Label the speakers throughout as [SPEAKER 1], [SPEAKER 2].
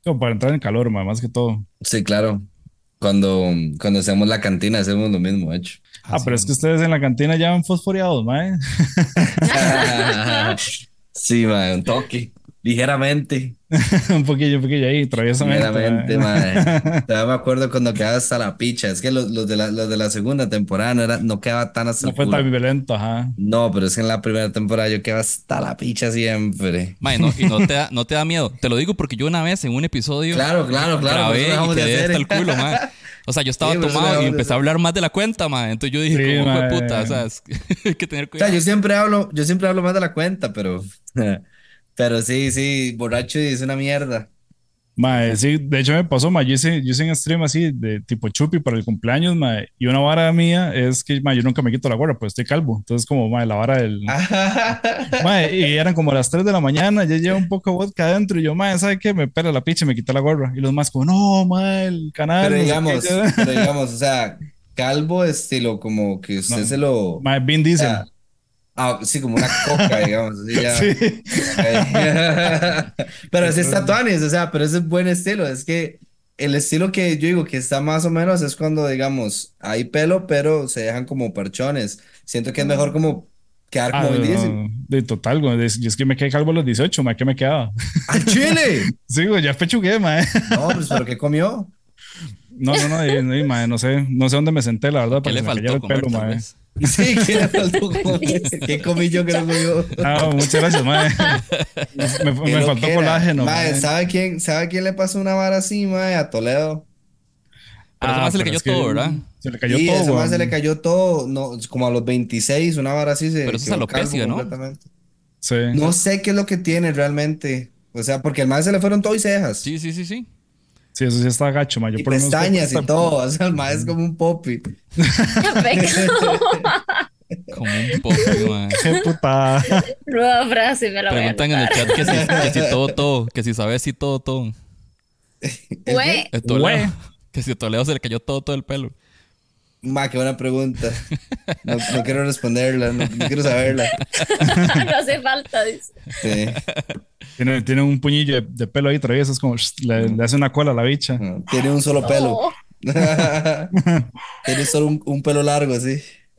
[SPEAKER 1] Como para entrar en calor, mae, más que todo.
[SPEAKER 2] Sí, claro. Cuando, cuando hacemos la cantina hacemos lo mismo, de hecho.
[SPEAKER 1] Ah,
[SPEAKER 3] Así
[SPEAKER 1] pero es que
[SPEAKER 3] vamos.
[SPEAKER 1] ustedes en la cantina ya van fosforeados, mae.
[SPEAKER 2] Sí, mae, un toque. Ligeramente.
[SPEAKER 1] Un poquillo ahí, traviesamente, mae.
[SPEAKER 2] Ligeramente, mae. Todavía me acuerdo cuando quedaba hasta la picha. Es que los de la segunda temporada no quedaba tan hasta
[SPEAKER 1] No
[SPEAKER 2] el
[SPEAKER 1] fue tan
[SPEAKER 2] culo.
[SPEAKER 1] violento, ajá.
[SPEAKER 2] No, pero es que en la primera temporada yo quedaba hasta la picha siempre.
[SPEAKER 3] Mae, no, y no te da miedo. Te lo digo porque yo una vez en un episodio
[SPEAKER 2] Claro, claro, claro, por eso lo
[SPEAKER 3] grabé y
[SPEAKER 2] dejamos de
[SPEAKER 3] quedé hasta
[SPEAKER 2] hacer.
[SPEAKER 3] el culo, mae. O sea, yo
[SPEAKER 2] Sí,
[SPEAKER 3] estaba
[SPEAKER 2] por eso lo
[SPEAKER 3] tomado y
[SPEAKER 2] dejamos de
[SPEAKER 3] empecé a
[SPEAKER 2] hacer.
[SPEAKER 3] hablar más de la cuenta, mae. Entonces yo dije,
[SPEAKER 1] Sí,
[SPEAKER 3] como, hijo de puta, o
[SPEAKER 1] mae.
[SPEAKER 3] sea, hay que tener
[SPEAKER 2] O sea,
[SPEAKER 3] cuidado.
[SPEAKER 2] yo siempre hablo más de la cuenta, pero, pero sí, sí, borracho y es una mierda.
[SPEAKER 1] Mae, sí, de hecho me pasó, mae, yo hice un stream así de tipo chupi para el cumpleaños, mae, y una vara mía es que, mae, yo nunca me quito la gorra, pues estoy calvo, entonces como, mae, la vara del, mae, y eran como las 3 de la mañana, ya llevo un poco de vodka adentro, y yo, mae, ¿sabe qué? Me pela la picha y me quité la gorra, y los más como, no, mae, el canal, no sé qué,
[SPEAKER 2] Pero digamos, o sea, calvo estilo como que usted
[SPEAKER 1] no,
[SPEAKER 2] se lo, o
[SPEAKER 1] mae, Vin Diesel,
[SPEAKER 2] sea, sí, como una coca, digamos, así ya.
[SPEAKER 1] sí,
[SPEAKER 2] Pero así está Tuanis, o sea, pero ese es buen estilo, es que el estilo que yo digo que está más o menos es cuando, digamos, hay pelo, pero se dejan como parchones. Siento que es mejor como quedar
[SPEAKER 1] ah,
[SPEAKER 2] como Vin Diesel.
[SPEAKER 1] no, de total, güey, yo es que me quedé calvo a los 18, mae, ¿qué me quedaba?
[SPEAKER 2] ¡Al Chile!
[SPEAKER 1] Sí, güey, ya pechugué, mae.
[SPEAKER 2] No, pues, ¿pero qué comió?
[SPEAKER 1] Mae, no sé dónde me senté, la verdad,
[SPEAKER 3] ¿Qué
[SPEAKER 1] para que
[SPEAKER 3] le
[SPEAKER 1] se me cayera
[SPEAKER 3] faltó
[SPEAKER 1] el
[SPEAKER 3] comer,
[SPEAKER 1] pelo,
[SPEAKER 3] tal
[SPEAKER 1] mae.
[SPEAKER 3] vez?
[SPEAKER 2] Sí, ¿qué le faltó comer? ¿Qué comí yo que no comió?
[SPEAKER 1] Ah, muchas gracias, mae.
[SPEAKER 2] ¿Qué
[SPEAKER 1] Me
[SPEAKER 2] lo
[SPEAKER 1] faltó
[SPEAKER 2] que era?
[SPEAKER 1] colágeno,
[SPEAKER 2] Mae,
[SPEAKER 1] mae.
[SPEAKER 2] sabe quién le pasó una vara así, mae? A Toledo.
[SPEAKER 3] Pero eso
[SPEAKER 1] Ah,
[SPEAKER 3] más se le
[SPEAKER 1] pero
[SPEAKER 3] cayó
[SPEAKER 1] es que
[SPEAKER 3] todo, ¿verdad?
[SPEAKER 1] se le cayó
[SPEAKER 2] Sí,
[SPEAKER 1] todo,
[SPEAKER 2] ese mae se le
[SPEAKER 1] weón.
[SPEAKER 2] cayó todo, no, como a los 26 una vara así
[SPEAKER 3] Pero
[SPEAKER 2] se
[SPEAKER 3] eso es
[SPEAKER 2] quedó calvo
[SPEAKER 3] alopecia, ¿no?
[SPEAKER 2] completamente.
[SPEAKER 1] Sí,
[SPEAKER 2] No sé qué es lo que tiene realmente. O sea, porque al mae se le fueron todo y cejas.
[SPEAKER 3] Sí, sí, sí, sí.
[SPEAKER 1] sí, eso sí está gacho, mae. Yo
[SPEAKER 2] Y
[SPEAKER 1] por lo menos puedo
[SPEAKER 2] pestañas y
[SPEAKER 1] estar.
[SPEAKER 2] todo. O sea, el mae es como un popi.
[SPEAKER 4] Pecado.
[SPEAKER 3] Como un popi, mae.
[SPEAKER 1] Qué puta.
[SPEAKER 4] Nueva frase, me la voy a
[SPEAKER 3] Preguntan en el
[SPEAKER 4] anotar.
[SPEAKER 3] chat que si todo, que si sabes si todo.
[SPEAKER 2] ¿El
[SPEAKER 4] Güey,
[SPEAKER 2] qué?
[SPEAKER 3] Toledo,
[SPEAKER 1] Güey.
[SPEAKER 3] que si a Toledo se le cayó todo el pelo.
[SPEAKER 2] Ma, qué buena pregunta. No, no quiero responderla, no quiero saberla.
[SPEAKER 4] no hace falta, dice.
[SPEAKER 2] Sí.
[SPEAKER 1] Tiene un puñillo de pelo ahí travieso, es como, le hace una cola a la bicha.
[SPEAKER 2] No, tiene un solo pelo.
[SPEAKER 4] No,
[SPEAKER 2] Tiene solo un pelo largo, así.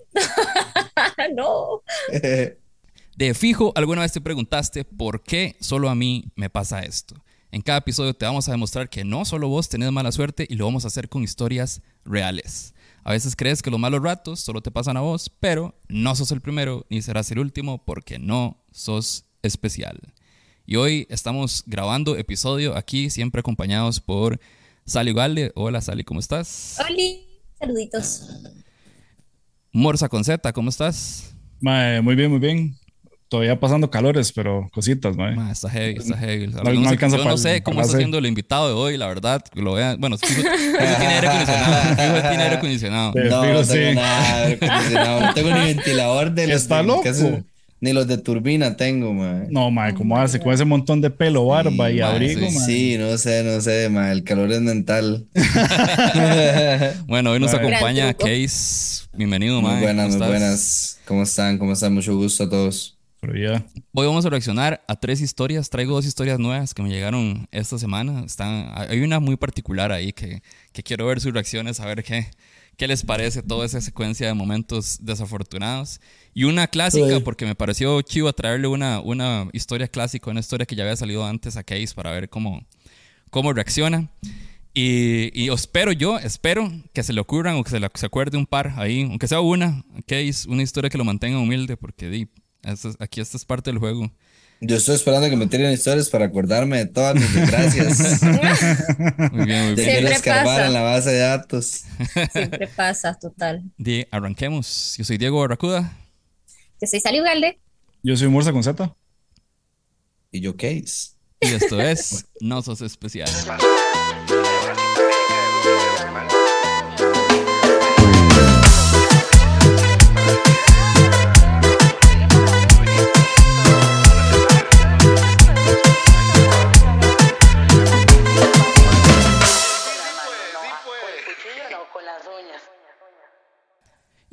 [SPEAKER 4] no.
[SPEAKER 3] De fijo, alguna vez te preguntaste por qué solo a mí me pasa esto. En cada episodio te vamos a demostrar que no solo vos tenés mala suerte y lo vamos a hacer con historias reales. A veces crees que los malos ratos solo te pasan a vos, pero no sos el primero ni serás el último porque no sos especial. Y hoy estamos grabando episodio aquí, siempre acompañados por Sally Ugalde. Hola Sally, ¿cómo estás?
[SPEAKER 4] Oli, saluditos.
[SPEAKER 3] Morsa con Z, ¿cómo estás?
[SPEAKER 1] Mae, muy bien, muy bien. Todavía pasando calores, pero cositas, mae.
[SPEAKER 3] Ma, está heavy, está heavy.
[SPEAKER 1] No, no alcanza
[SPEAKER 3] Yo no sé
[SPEAKER 1] para
[SPEAKER 3] cómo está
[SPEAKER 1] hacer.
[SPEAKER 3] siendo el invitado de hoy, la verdad. Que lo vean. Bueno, fijo tiene aire acondicionado. Fijo tiene aire acondicionado.
[SPEAKER 1] De
[SPEAKER 2] No,
[SPEAKER 1] fijo,
[SPEAKER 2] no tengo
[SPEAKER 1] sí.
[SPEAKER 2] nada de aire acondicionado. No tengo ni ventilador de los
[SPEAKER 1] Está
[SPEAKER 2] de,
[SPEAKER 1] loco.
[SPEAKER 2] ni los de turbina tengo, man.
[SPEAKER 1] No, mae,
[SPEAKER 4] Oh
[SPEAKER 1] ¿cómo
[SPEAKER 4] my
[SPEAKER 1] hace? Con
[SPEAKER 4] God.
[SPEAKER 1] ese montón de pelo, barba y
[SPEAKER 3] mae,
[SPEAKER 1] abrigo,
[SPEAKER 3] sí.
[SPEAKER 1] mae.
[SPEAKER 2] Sí, no sé, man. El calor es mental.
[SPEAKER 3] Bueno, hoy nos
[SPEAKER 1] Bueno.
[SPEAKER 3] acompaña
[SPEAKER 4] Gran truco.
[SPEAKER 3] Case. Bienvenido,
[SPEAKER 2] Muy
[SPEAKER 3] mae.
[SPEAKER 2] buenas,
[SPEAKER 3] ¿Cómo
[SPEAKER 2] muy
[SPEAKER 3] estás?
[SPEAKER 2] buenas. ¿Cómo están? ¿Cómo están? Mucho gusto a todos.
[SPEAKER 1] Pero ya.
[SPEAKER 3] Hoy vamos a reaccionar a 3 historias. Traigo 2 historias nuevas que me llegaron esta semana. Hay una muy particular ahí que quiero ver sus reacciones, a ver qué les parece toda esa secuencia de momentos desafortunados. Y una clásica,
[SPEAKER 2] Uy.
[SPEAKER 3] porque me pareció chivo traerle una historia clásica, una historia que ya había salido antes a Case para ver cómo reacciona. Y espero que se le ocurran o que se acuerde un par ahí, aunque sea una, Case, una historia que lo mantenga humilde, porque aquí esta es parte del juego.
[SPEAKER 2] Yo estoy esperando que me tiren historias para acordarme de todas mis desgracias.
[SPEAKER 3] Muy bien, muy
[SPEAKER 2] De
[SPEAKER 3] bien.
[SPEAKER 2] quiero
[SPEAKER 4] Siempre
[SPEAKER 2] escarbar
[SPEAKER 4] pasa.
[SPEAKER 2] en la base de datos.
[SPEAKER 4] Siempre pasa, total.
[SPEAKER 3] Arranquemos. Yo soy Diego Barracuda.
[SPEAKER 4] Yo soy Sally Ugalde.
[SPEAKER 1] Yo soy Morsa con Z.
[SPEAKER 2] Y yo, Case.
[SPEAKER 3] Y esto es No Sos Especial.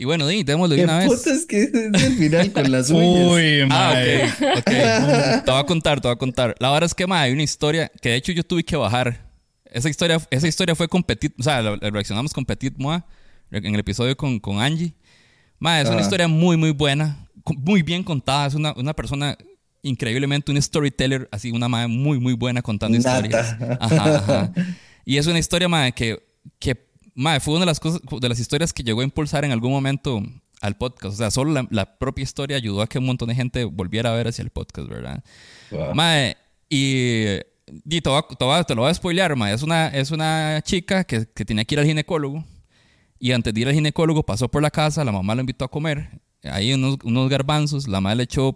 [SPEAKER 3] Y bueno, démosle de
[SPEAKER 2] ¿Qué
[SPEAKER 3] una vez.
[SPEAKER 2] putas que es el final con las uñas?
[SPEAKER 1] Uy, mae.
[SPEAKER 3] Ok. Te voy a contar. La verdad es que, mae, hay una historia que de hecho yo tuve que bajar. Esa historia fue con Petit, o sea, la reaccionamos con Petit Moi en el episodio con Angie. Mae, es una historia muy, muy buena, muy bien contada. Es una persona increíblemente, un storyteller, así, una mae muy, muy buena contando historias. Ajá. Y es una historia, mae, que mae, fue una de las cosas, de las historias que llegó a impulsar en algún momento al podcast. O sea, solo la propia historia ayudó a que un montón de gente volviera a ver hacia el podcast, ¿verdad? Wow. Mae, y te lo voy a spoilear, mae. Es una chica que tenía que ir al ginecólogo. Y antes de ir al ginecólogo pasó por la casa, la mamá lo invitó a comer. Ahí unos garbanzos, la madre le echó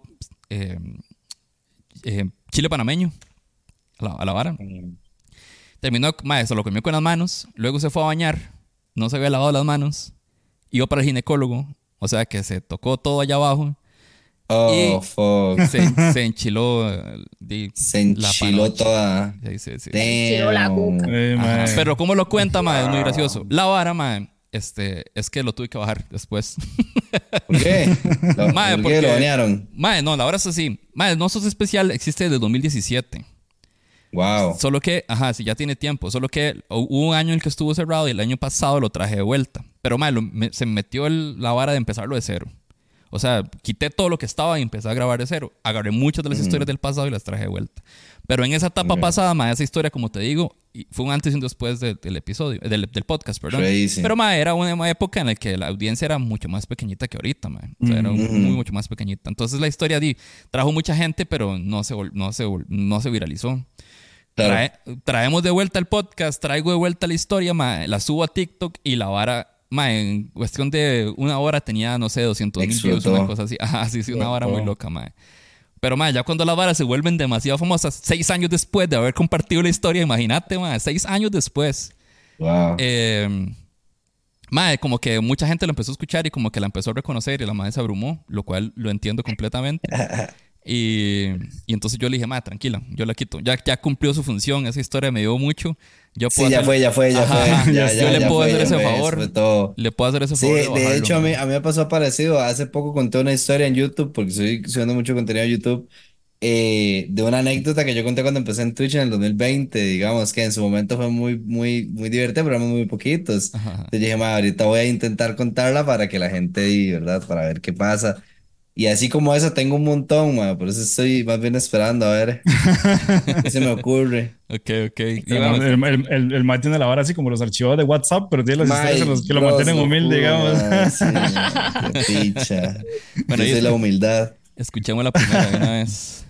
[SPEAKER 3] chile panameño a la vara. Terminó, mae, se lo comió con las manos. Luego se fue a bañar. No se había lavado las manos. Iba para el ginecólogo. O sea que se tocó todo allá abajo.
[SPEAKER 2] Oh, fuck.
[SPEAKER 3] Se enchiló.
[SPEAKER 2] Se enchiló toda.
[SPEAKER 3] Sí.
[SPEAKER 4] Se enchiló la cuca.
[SPEAKER 3] Pero como lo cuenta, mae, es muy gracioso. La vara, mae, es que lo tuve que bajar después.
[SPEAKER 2] ¿Por qué?
[SPEAKER 3] Mae,
[SPEAKER 2] ¿Por qué lo banearon?
[SPEAKER 3] Mae, no, la vara es así. Mae, No Sos Especial existe desde 2017.
[SPEAKER 2] Wow.
[SPEAKER 3] Solo que, sí, ya tiene tiempo. Solo que hubo un año en el que estuvo cerrado y el año pasado lo traje de vuelta. Pero, mae, se me metió la vara de empezarlo de cero. O sea, quité todo lo que estaba y empecé a grabar de cero. Agarré muchas de las historias del pasado y las traje de vuelta. Pero en esa etapa pasada, mae, esa historia, como te digo, fue un antes y un después del episodio, del podcast, perdón.
[SPEAKER 2] Crazy.
[SPEAKER 3] Pero, mae, era una época en la que la audiencia era mucho más pequeñita que ahorita, mae. O sea, era mucho más pequeñita. Entonces la historia trajo mucha gente, pero no se viralizó. Claro. Traemos de vuelta el podcast, traigo de vuelta la historia, mae, la subo a TikTok y la vara, mae, en cuestión de una hora tenía, no sé, 200,000 views, una cosa así. Sí, una vara muy loca, mae. Pero, mae, ya cuando las varas se vuelven demasiado famosas, 6 años después de haber compartido la historia, imagínate, mae, 6 años después.
[SPEAKER 2] Wow.
[SPEAKER 3] Mae, como que mucha gente lo empezó a escuchar y como que la empezó a reconocer y la madre se abrumó, lo cual lo entiendo completamente. Y entonces yo le dije, madre, tranquila, yo la quito. Ya cumplió su función, esa historia me dio mucho. Yo puedo
[SPEAKER 2] ya fue.
[SPEAKER 3] Yo le puedo hacer ese favor. Le puedo hacer ese favor.
[SPEAKER 2] Sí, de hecho, a mí me pasó parecido. Hace poco conté una historia en YouTube, porque estoy subiendo mucho contenido a YouTube, de una anécdota que yo conté cuando empecé en Twitch en el 2020, digamos, que en su momento fue muy, muy, muy divertida, pero éramos muy poquitos. Entonces dije, madre, ahorita voy a intentar contarla para que la gente, ¿verdad? Para ver qué pasa. Y así como eso tengo un montón, man. Por eso estoy más bien esperando a ver qué se me ocurre.
[SPEAKER 3] Ok.
[SPEAKER 1] El Mike tiene la vara así como los archivos de WhatsApp, pero tiene las historias en los que lo mantienen humilde, digamos.
[SPEAKER 2] Sí, qué picha. Bueno, esa es la humildad.
[SPEAKER 3] Escuchemos la primera de una vez.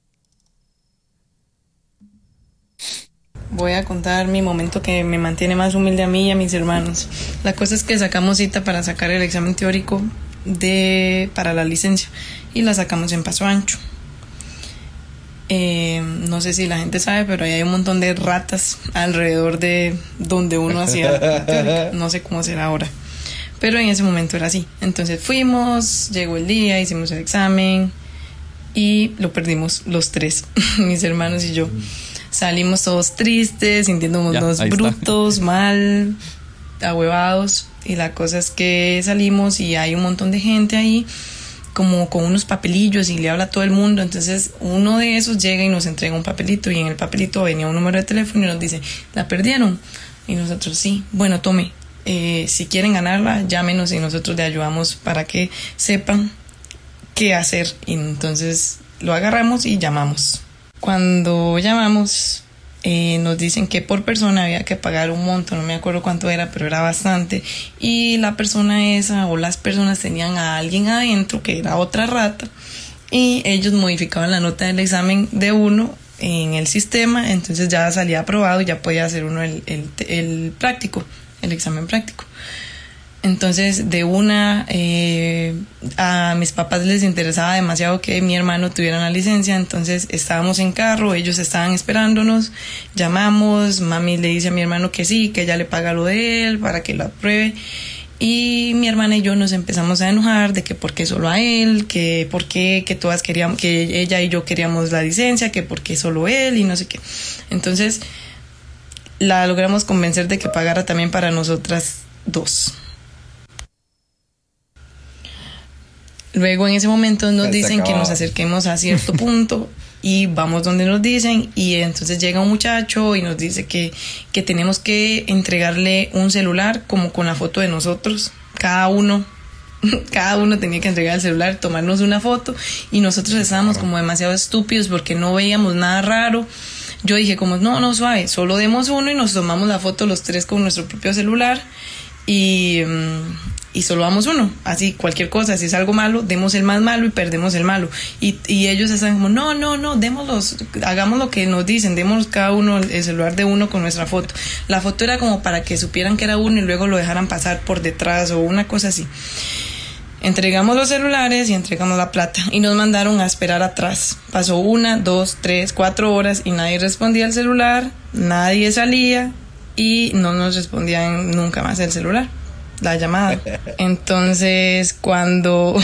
[SPEAKER 5] Voy a contar mi momento que me mantiene más humilde a mí y a mis hermanos. La cosa es que sacamos cita para sacar el examen teórico para la licencia y la sacamos en Paso Ancho. No sé si la gente sabe, pero ahí hay un montón de ratas alrededor de donde uno hacía la teórica. No sé cómo será ahora, pero en ese momento era así. Entonces fuimos, llegó el día, hicimos el examen y lo perdimos los tres, mis hermanos y yo. Salimos todos tristes, sintiéndonos brutos, mal, ahuevados. Y la cosa es que salimos y hay un montón de gente ahí como con unos papelillos y le habla a todo el mundo. Entonces uno de esos llega y nos entrega un papelito y en el papelito venía un número de teléfono y nos dice, ¿la perdieron? Y nosotros, sí, bueno, tome, si quieren ganarla, llámenos y nosotros le ayudamos para que sepan qué hacer. Y entonces lo agarramos y llamamos. Cuando llamamos, nos dicen que por persona había que pagar un monto, no me acuerdo cuánto era, pero era bastante, y la persona esa o las personas tenían a alguien adentro que era otra rata y ellos modificaban la nota del examen de uno en el sistema, entonces ya salía aprobado y ya podía hacer uno el práctico, el examen práctico. Entonces de una a mis papás les interesaba demasiado que mi hermano tuviera una licencia, entonces estábamos en carro, ellos estaban esperándonos, llamamos, mami le dice a mi hermano que sí, que ella le paga lo de él para que lo apruebe, y mi hermana y yo nos empezamos a enojar de que por qué solo a él, que por qué que todas queríamos, que ella y yo queríamos la licencia, que por qué solo él y no sé qué. Entonces la logramos convencer de que pagara también para nosotras dos. Luego en ese momento nos
[SPEAKER 2] Está
[SPEAKER 5] dicen que nos
[SPEAKER 2] acabado.
[SPEAKER 5] acerquemos a cierto punto y vamos donde nos dicen y entonces llega un muchacho y nos dice que tenemos que entregarle un celular como con la foto de nosotros, cada uno tenía que entregar el celular, tomarnos una foto y nosotros estábamos como demasiado estúpidos porque no veíamos nada raro. Yo dije como no suave, solo demos uno y nos tomamos la foto los tres con nuestro propio celular y solo damos uno, así cualquier cosa, si es algo malo, demos el más malo y perdemos el malo. Y ellos están como, no, démoslos, hagamos lo que nos dicen, demos cada uno el celular de uno con nuestra foto. La foto era como para que supieran que era uno y luego lo dejaran pasar por detrás o una cosa así. Entregamos los celulares y entregamos la plata y nos mandaron a esperar atrás. Pasó 1, 2, 3, 4 horas y nadie respondía al celular, nadie salía y no nos respondían nunca más el celular, la llamada. Entonces cuando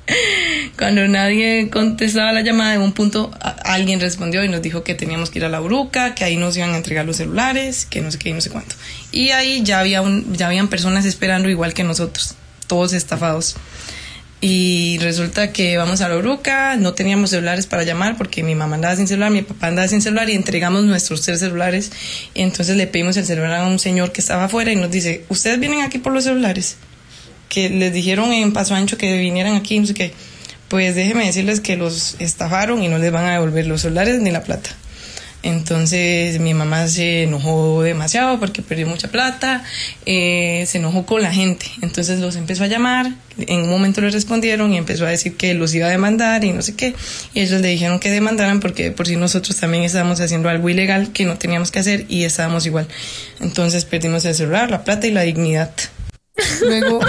[SPEAKER 5] nadie contestaba la llamada, en un punto alguien respondió y nos dijo que teníamos que ir a la Uruca, que ahí nos iban a entregar los celulares, que no sé qué y no sé cuánto. Y ahí ya habían personas esperando igual que nosotros, todos estafados. Y resulta que vamos a la Uruca, no teníamos celulares para llamar porque mi mamá andaba sin celular, mi papá andaba sin celular y entregamos nuestros 3 celulares. Y entonces le pedimos el celular a un señor que estaba afuera y nos dice, ¿ustedes vienen aquí por los celulares? Que les dijeron en Paso Ancho que vinieran aquí, no sé qué. Pues déjenme decirles que los estafaron y no les van a devolver los celulares ni la plata. Entonces mi mamá se enojó demasiado porque perdió mucha plata, se enojó con la gente, entonces los empezó a llamar, en un momento le respondieron y empezó a decir que los iba a demandar y no sé qué, y ellos le dijeron que demandaran porque por si nosotros también estábamos haciendo algo ilegal que no teníamos que hacer y estábamos igual. Entonces perdimos el celular, la plata y la dignidad. Luego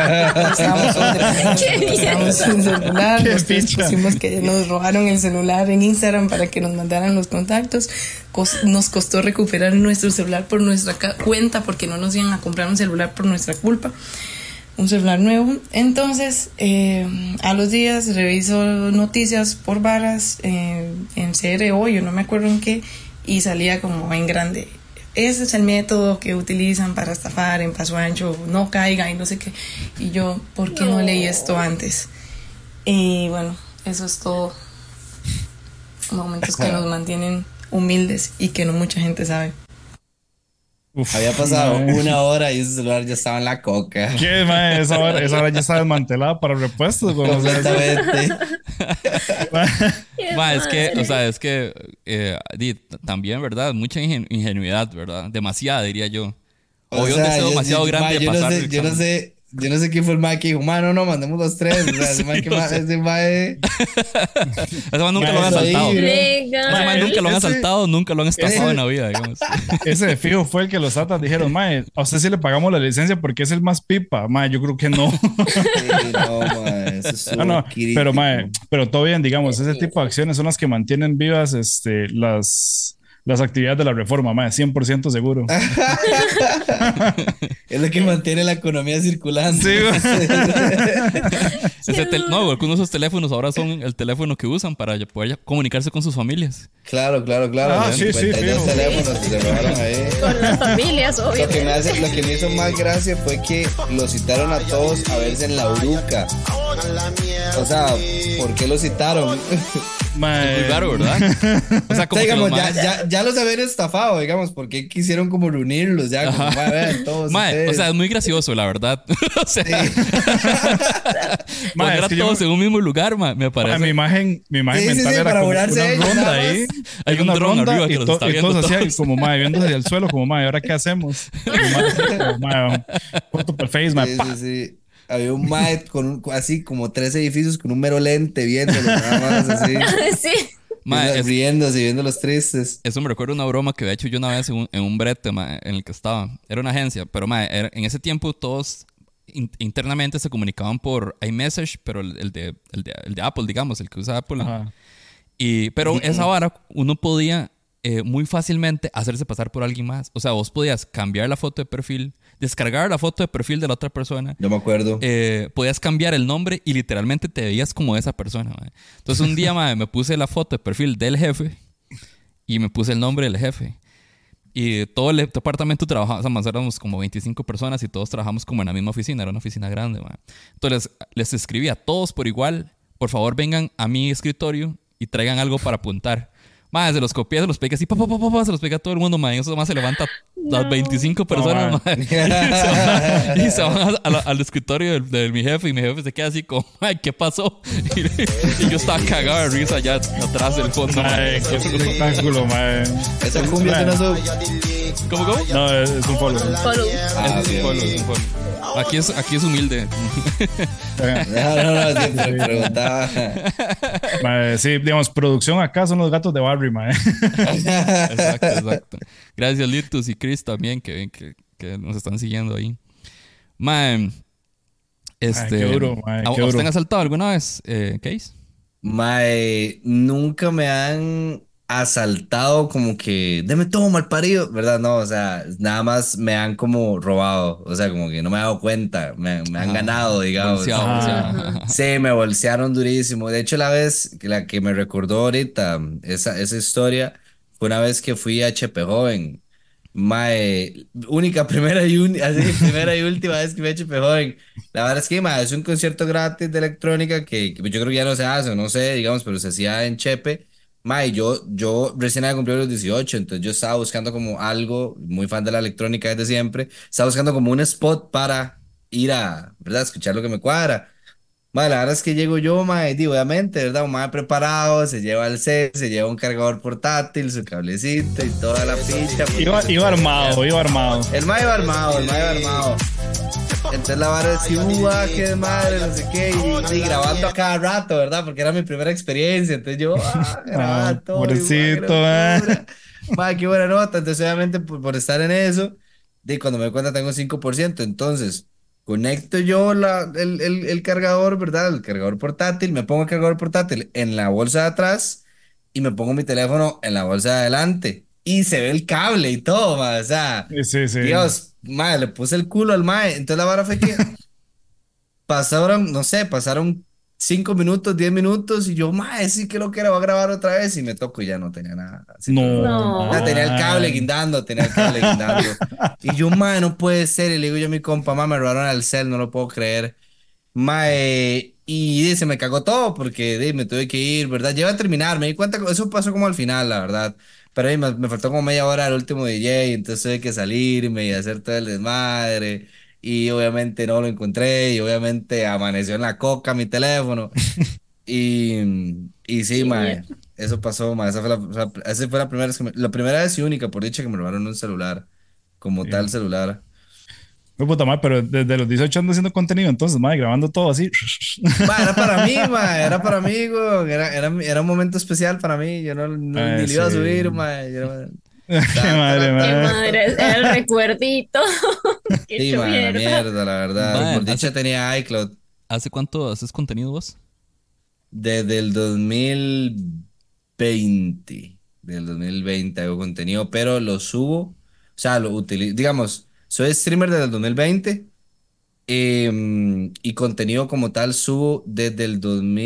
[SPEAKER 5] estábamos sin celular, nosotros pusimos que nos robaron el celular en Instagram para que nos mandaran los contactos. Nos costó recuperar nuestro celular por nuestra cuenta porque no nos iban a comprar un celular por nuestra culpa, un celular nuevo. Entonces a los días reviso noticias por varas en CRO, yo no me acuerdo en qué, y salía como en grande: ese es el método que utilizan para estafar en Paso Ancho, no caiga y no sé qué. Y yo, ¿por qué no leí esto antes? Y bueno, eso es todo. Momentos que nos mantienen humildes y que no mucha gente sabe.
[SPEAKER 2] Uf, había pasado 1 hora y ese celular ya estaba en la coca.
[SPEAKER 1] ¿Qué, mae? Esa hora ya está desmantelada para repuestos.
[SPEAKER 2] Completamente.
[SPEAKER 3] Es que también, ¿verdad? Mucha ingenuidad, ¿verdad? Demasiada, diría yo. O un deseo demasiado grande de pasar.
[SPEAKER 2] Yo no sé quién fue el mae que dijo, no, mandemos los 3. O sea, ese mae que ese mae
[SPEAKER 3] nunca lo han asaltado. Ese mae nunca lo han asaltado, nunca lo han estafado en la vida, digamos.
[SPEAKER 1] Ese de fijo fue el que los Tatas dijeron, mae, a usted sí le pagamos la licencia porque es el más pipa. Mae, yo creo que no.
[SPEAKER 2] Sí, no, mae, eso es
[SPEAKER 1] no, pero mae, pero todo bien, digamos, ese tipo de acciones son las que mantienen vivas las actividades de la reforma, mae, 100% seguro.
[SPEAKER 2] Es lo que mantiene la economía circulando.
[SPEAKER 1] Sí,
[SPEAKER 3] algunos de esos teléfonos ahora son el teléfono que usan para poder comunicarse con sus familias.
[SPEAKER 2] Claro.
[SPEAKER 1] Sí.
[SPEAKER 2] Teléfonos que se robaron ahí.
[SPEAKER 4] Con las familias, obvio.
[SPEAKER 2] Lo que me hizo más gracia fue que los citaron a todos a verse en la Uruca. O sea, ¿por qué los citaron?
[SPEAKER 3] Es muy raro, ¿verdad? O sea, como
[SPEAKER 2] digamos, ya los habían estafado, digamos, porque quisieron como reunirlos ya, como, todos
[SPEAKER 3] o sea, es muy gracioso, la verdad. O sea, poner a todos en un mismo lugar, me parece.
[SPEAKER 1] Mi imagen mental era
[SPEAKER 2] para
[SPEAKER 1] como una ronda ahí.
[SPEAKER 3] Hay un dron arriba que los está viendo
[SPEAKER 1] todos.
[SPEAKER 3] Así,
[SPEAKER 1] como viendo desde el suelo, como ¿ahora qué hacemos? Foto por Facebook,
[SPEAKER 2] sí. Había un mae así como 3 edificios con un mero lente viéndolo, nada más así.
[SPEAKER 4] Sí.
[SPEAKER 2] Riéndose y viendo los tristes.
[SPEAKER 3] Eso me recuerda una broma que había hecho yo una vez en un brete, en el que estaba. Era una agencia, pero en ese tiempo todos internamente se comunicaban por iMessage, pero el de Apple, digamos, el que usa Apple.
[SPEAKER 1] Ajá.
[SPEAKER 3] Pero esa vara uno podía muy fácilmente hacerse pasar por alguien más. O sea, vos podías cambiar la foto de perfil, descargar la foto de perfil de la otra persona.
[SPEAKER 2] Yo me acuerdo.
[SPEAKER 3] Podías cambiar el nombre y literalmente te veías como esa persona. Man. Entonces un día me puse la foto de perfil del jefe y me puse el nombre del jefe. Y todo el departamento trabajaba, o sea, éramos como 25 personas y todos trabajamos como en la misma oficina, era una oficina grande, man. Entonces les escribí a todos por igual, por favor vengan a mi escritorio y traigan algo para apuntar. Más se los copié, se los pegué así, se los pega a todo el mundo, man. Y eso más se levanta las 25 personas,
[SPEAKER 1] No,
[SPEAKER 3] man. Y se van al escritorio de mi jefe y mi jefe se queda así como, ay, ¿qué pasó? Y yo estaba cagado de risa allá atrás del fondo, man.
[SPEAKER 1] Mae, qué espectáculo, mae.
[SPEAKER 2] Esa cumbia es una
[SPEAKER 3] ¿Cómo?
[SPEAKER 1] No, es un follow.
[SPEAKER 4] Follow.
[SPEAKER 3] Es un follow, es un follow. Aquí es humilde.
[SPEAKER 2] No, siempre me preguntaba.
[SPEAKER 1] Mae, sí, digamos, producción acá son los gatos de Barry, mae.
[SPEAKER 3] Exacto. Gracias, Litus y Chris también, que nos están siguiendo ahí. Man,
[SPEAKER 1] Qué duro, mae,
[SPEAKER 3] ¿a
[SPEAKER 1] qué
[SPEAKER 3] usted
[SPEAKER 1] duro.
[SPEAKER 3] han asaltado alguna vez, Case?
[SPEAKER 2] Mae, nunca me han asaltado como que, deme todo mal parido, ¿verdad? No, o sea, nada más me han como robado, o sea, como que no me he dado cuenta, me han ganado, digamos.
[SPEAKER 3] Bolseado,
[SPEAKER 1] Ajá.
[SPEAKER 3] bolseado.
[SPEAKER 2] Sí, me bolsearon durísimo. De hecho, la que me recordó ahorita, esa historia, fue una vez que fui a HP Joven. Mae, única, así, primera y última vez que fui a HP Joven. La verdad es que, mae, es un concierto gratis de electrónica que yo creo que ya no se hace, o no sé, digamos, pero se hacía en Chepe. Mae, yo recién había cumplido los 18, entonces yo estaba buscando como algo, muy fan de la electrónica desde siempre, estaba buscando como un spot para ir a, ¿verdad? Escuchar lo que me cuadra. Mae, la verdad es que llego yo, mae, y obviamente, ¿verdad? Un mae preparado, se lleva el set, se lleva un cargador portátil, su cablecito y toda la ficha.
[SPEAKER 1] Iba armado, iba armado.
[SPEAKER 2] El mae iba armado, el mae iba armado. Entonces la vara decía, qué madre, no sé qué, y grabando a cada rato, ¿verdad? Porque era mi primera experiencia, entonces yo, grababa todo, y,
[SPEAKER 1] Pobrecito,
[SPEAKER 2] qué
[SPEAKER 1] mae.
[SPEAKER 2] locura. Mae, qué buena nota, entonces obviamente por estar en eso, de cuando me doy cuenta tengo 5%, entonces conecto yo el cargador, ¿verdad? El cargador portátil, me pongo el cargador portátil en la bolsa de atrás y me pongo mi teléfono en la bolsa de adelante. Y se ve el cable y todo, mae, o sea,
[SPEAKER 1] Sí, sí.
[SPEAKER 2] Dios, mae, le puse el culo al mae. Entonces la vara fue que pasaron, no sé, pasaron 5 minutos, 10 minutos y yo, mae, sí que lo que era, voy a grabar otra vez y me toco y ya no tenía nada. Así,
[SPEAKER 1] No,
[SPEAKER 4] No.
[SPEAKER 2] ya tenía el cable
[SPEAKER 1] mae.
[SPEAKER 2] guindando, tenía el cable guindando. Y yo, mae, no puede ser. Y le digo yo a mi compa, mae, me robaron el cel, no lo puedo creer. Mae, y se me cagó todo porque me tuve que ir, ¿verdad? Ya iba a terminar, me di cuenta que eso pasó como al final, la verdad. Pero ahí me faltó como media hora al último DJ, entonces tuve que salirme y hacer todo el desmadre. Y obviamente no lo encontré, y obviamente amaneció en la coca mi teléfono. Y sí,
[SPEAKER 4] Qué
[SPEAKER 2] mae,
[SPEAKER 4] mierda.
[SPEAKER 2] eso pasó, mae. Esa fue la primera vez la primera vez y única, por dicha, que me robaron un celular, como tal
[SPEAKER 1] Sí.
[SPEAKER 2] celular.
[SPEAKER 1] Fue puta madre, pero desde los 18 ando haciendo contenido, entonces, madre, grabando todo así.
[SPEAKER 2] Ma, era para mí, ma, era para mí, güey. Era un momento especial para mí. Yo ni lo iba a
[SPEAKER 1] Sí.
[SPEAKER 2] subir, ma.
[SPEAKER 1] Qué madre,
[SPEAKER 4] Qué
[SPEAKER 1] madre.
[SPEAKER 4] madre, es el recuerdito. Qué
[SPEAKER 2] Sí,
[SPEAKER 4] hecho
[SPEAKER 2] ma, la
[SPEAKER 4] mierda.
[SPEAKER 2] mierda, la verdad.
[SPEAKER 3] Man,
[SPEAKER 2] Por dicha tenía iCloud
[SPEAKER 3] ¿Hace cuánto haces contenido vos?
[SPEAKER 2] desde el 2020. Del 2020 hago contenido, pero lo subo, o sea, lo utilizo, digamos, soy streamer desde el 2020 y contenido como tal subo desde el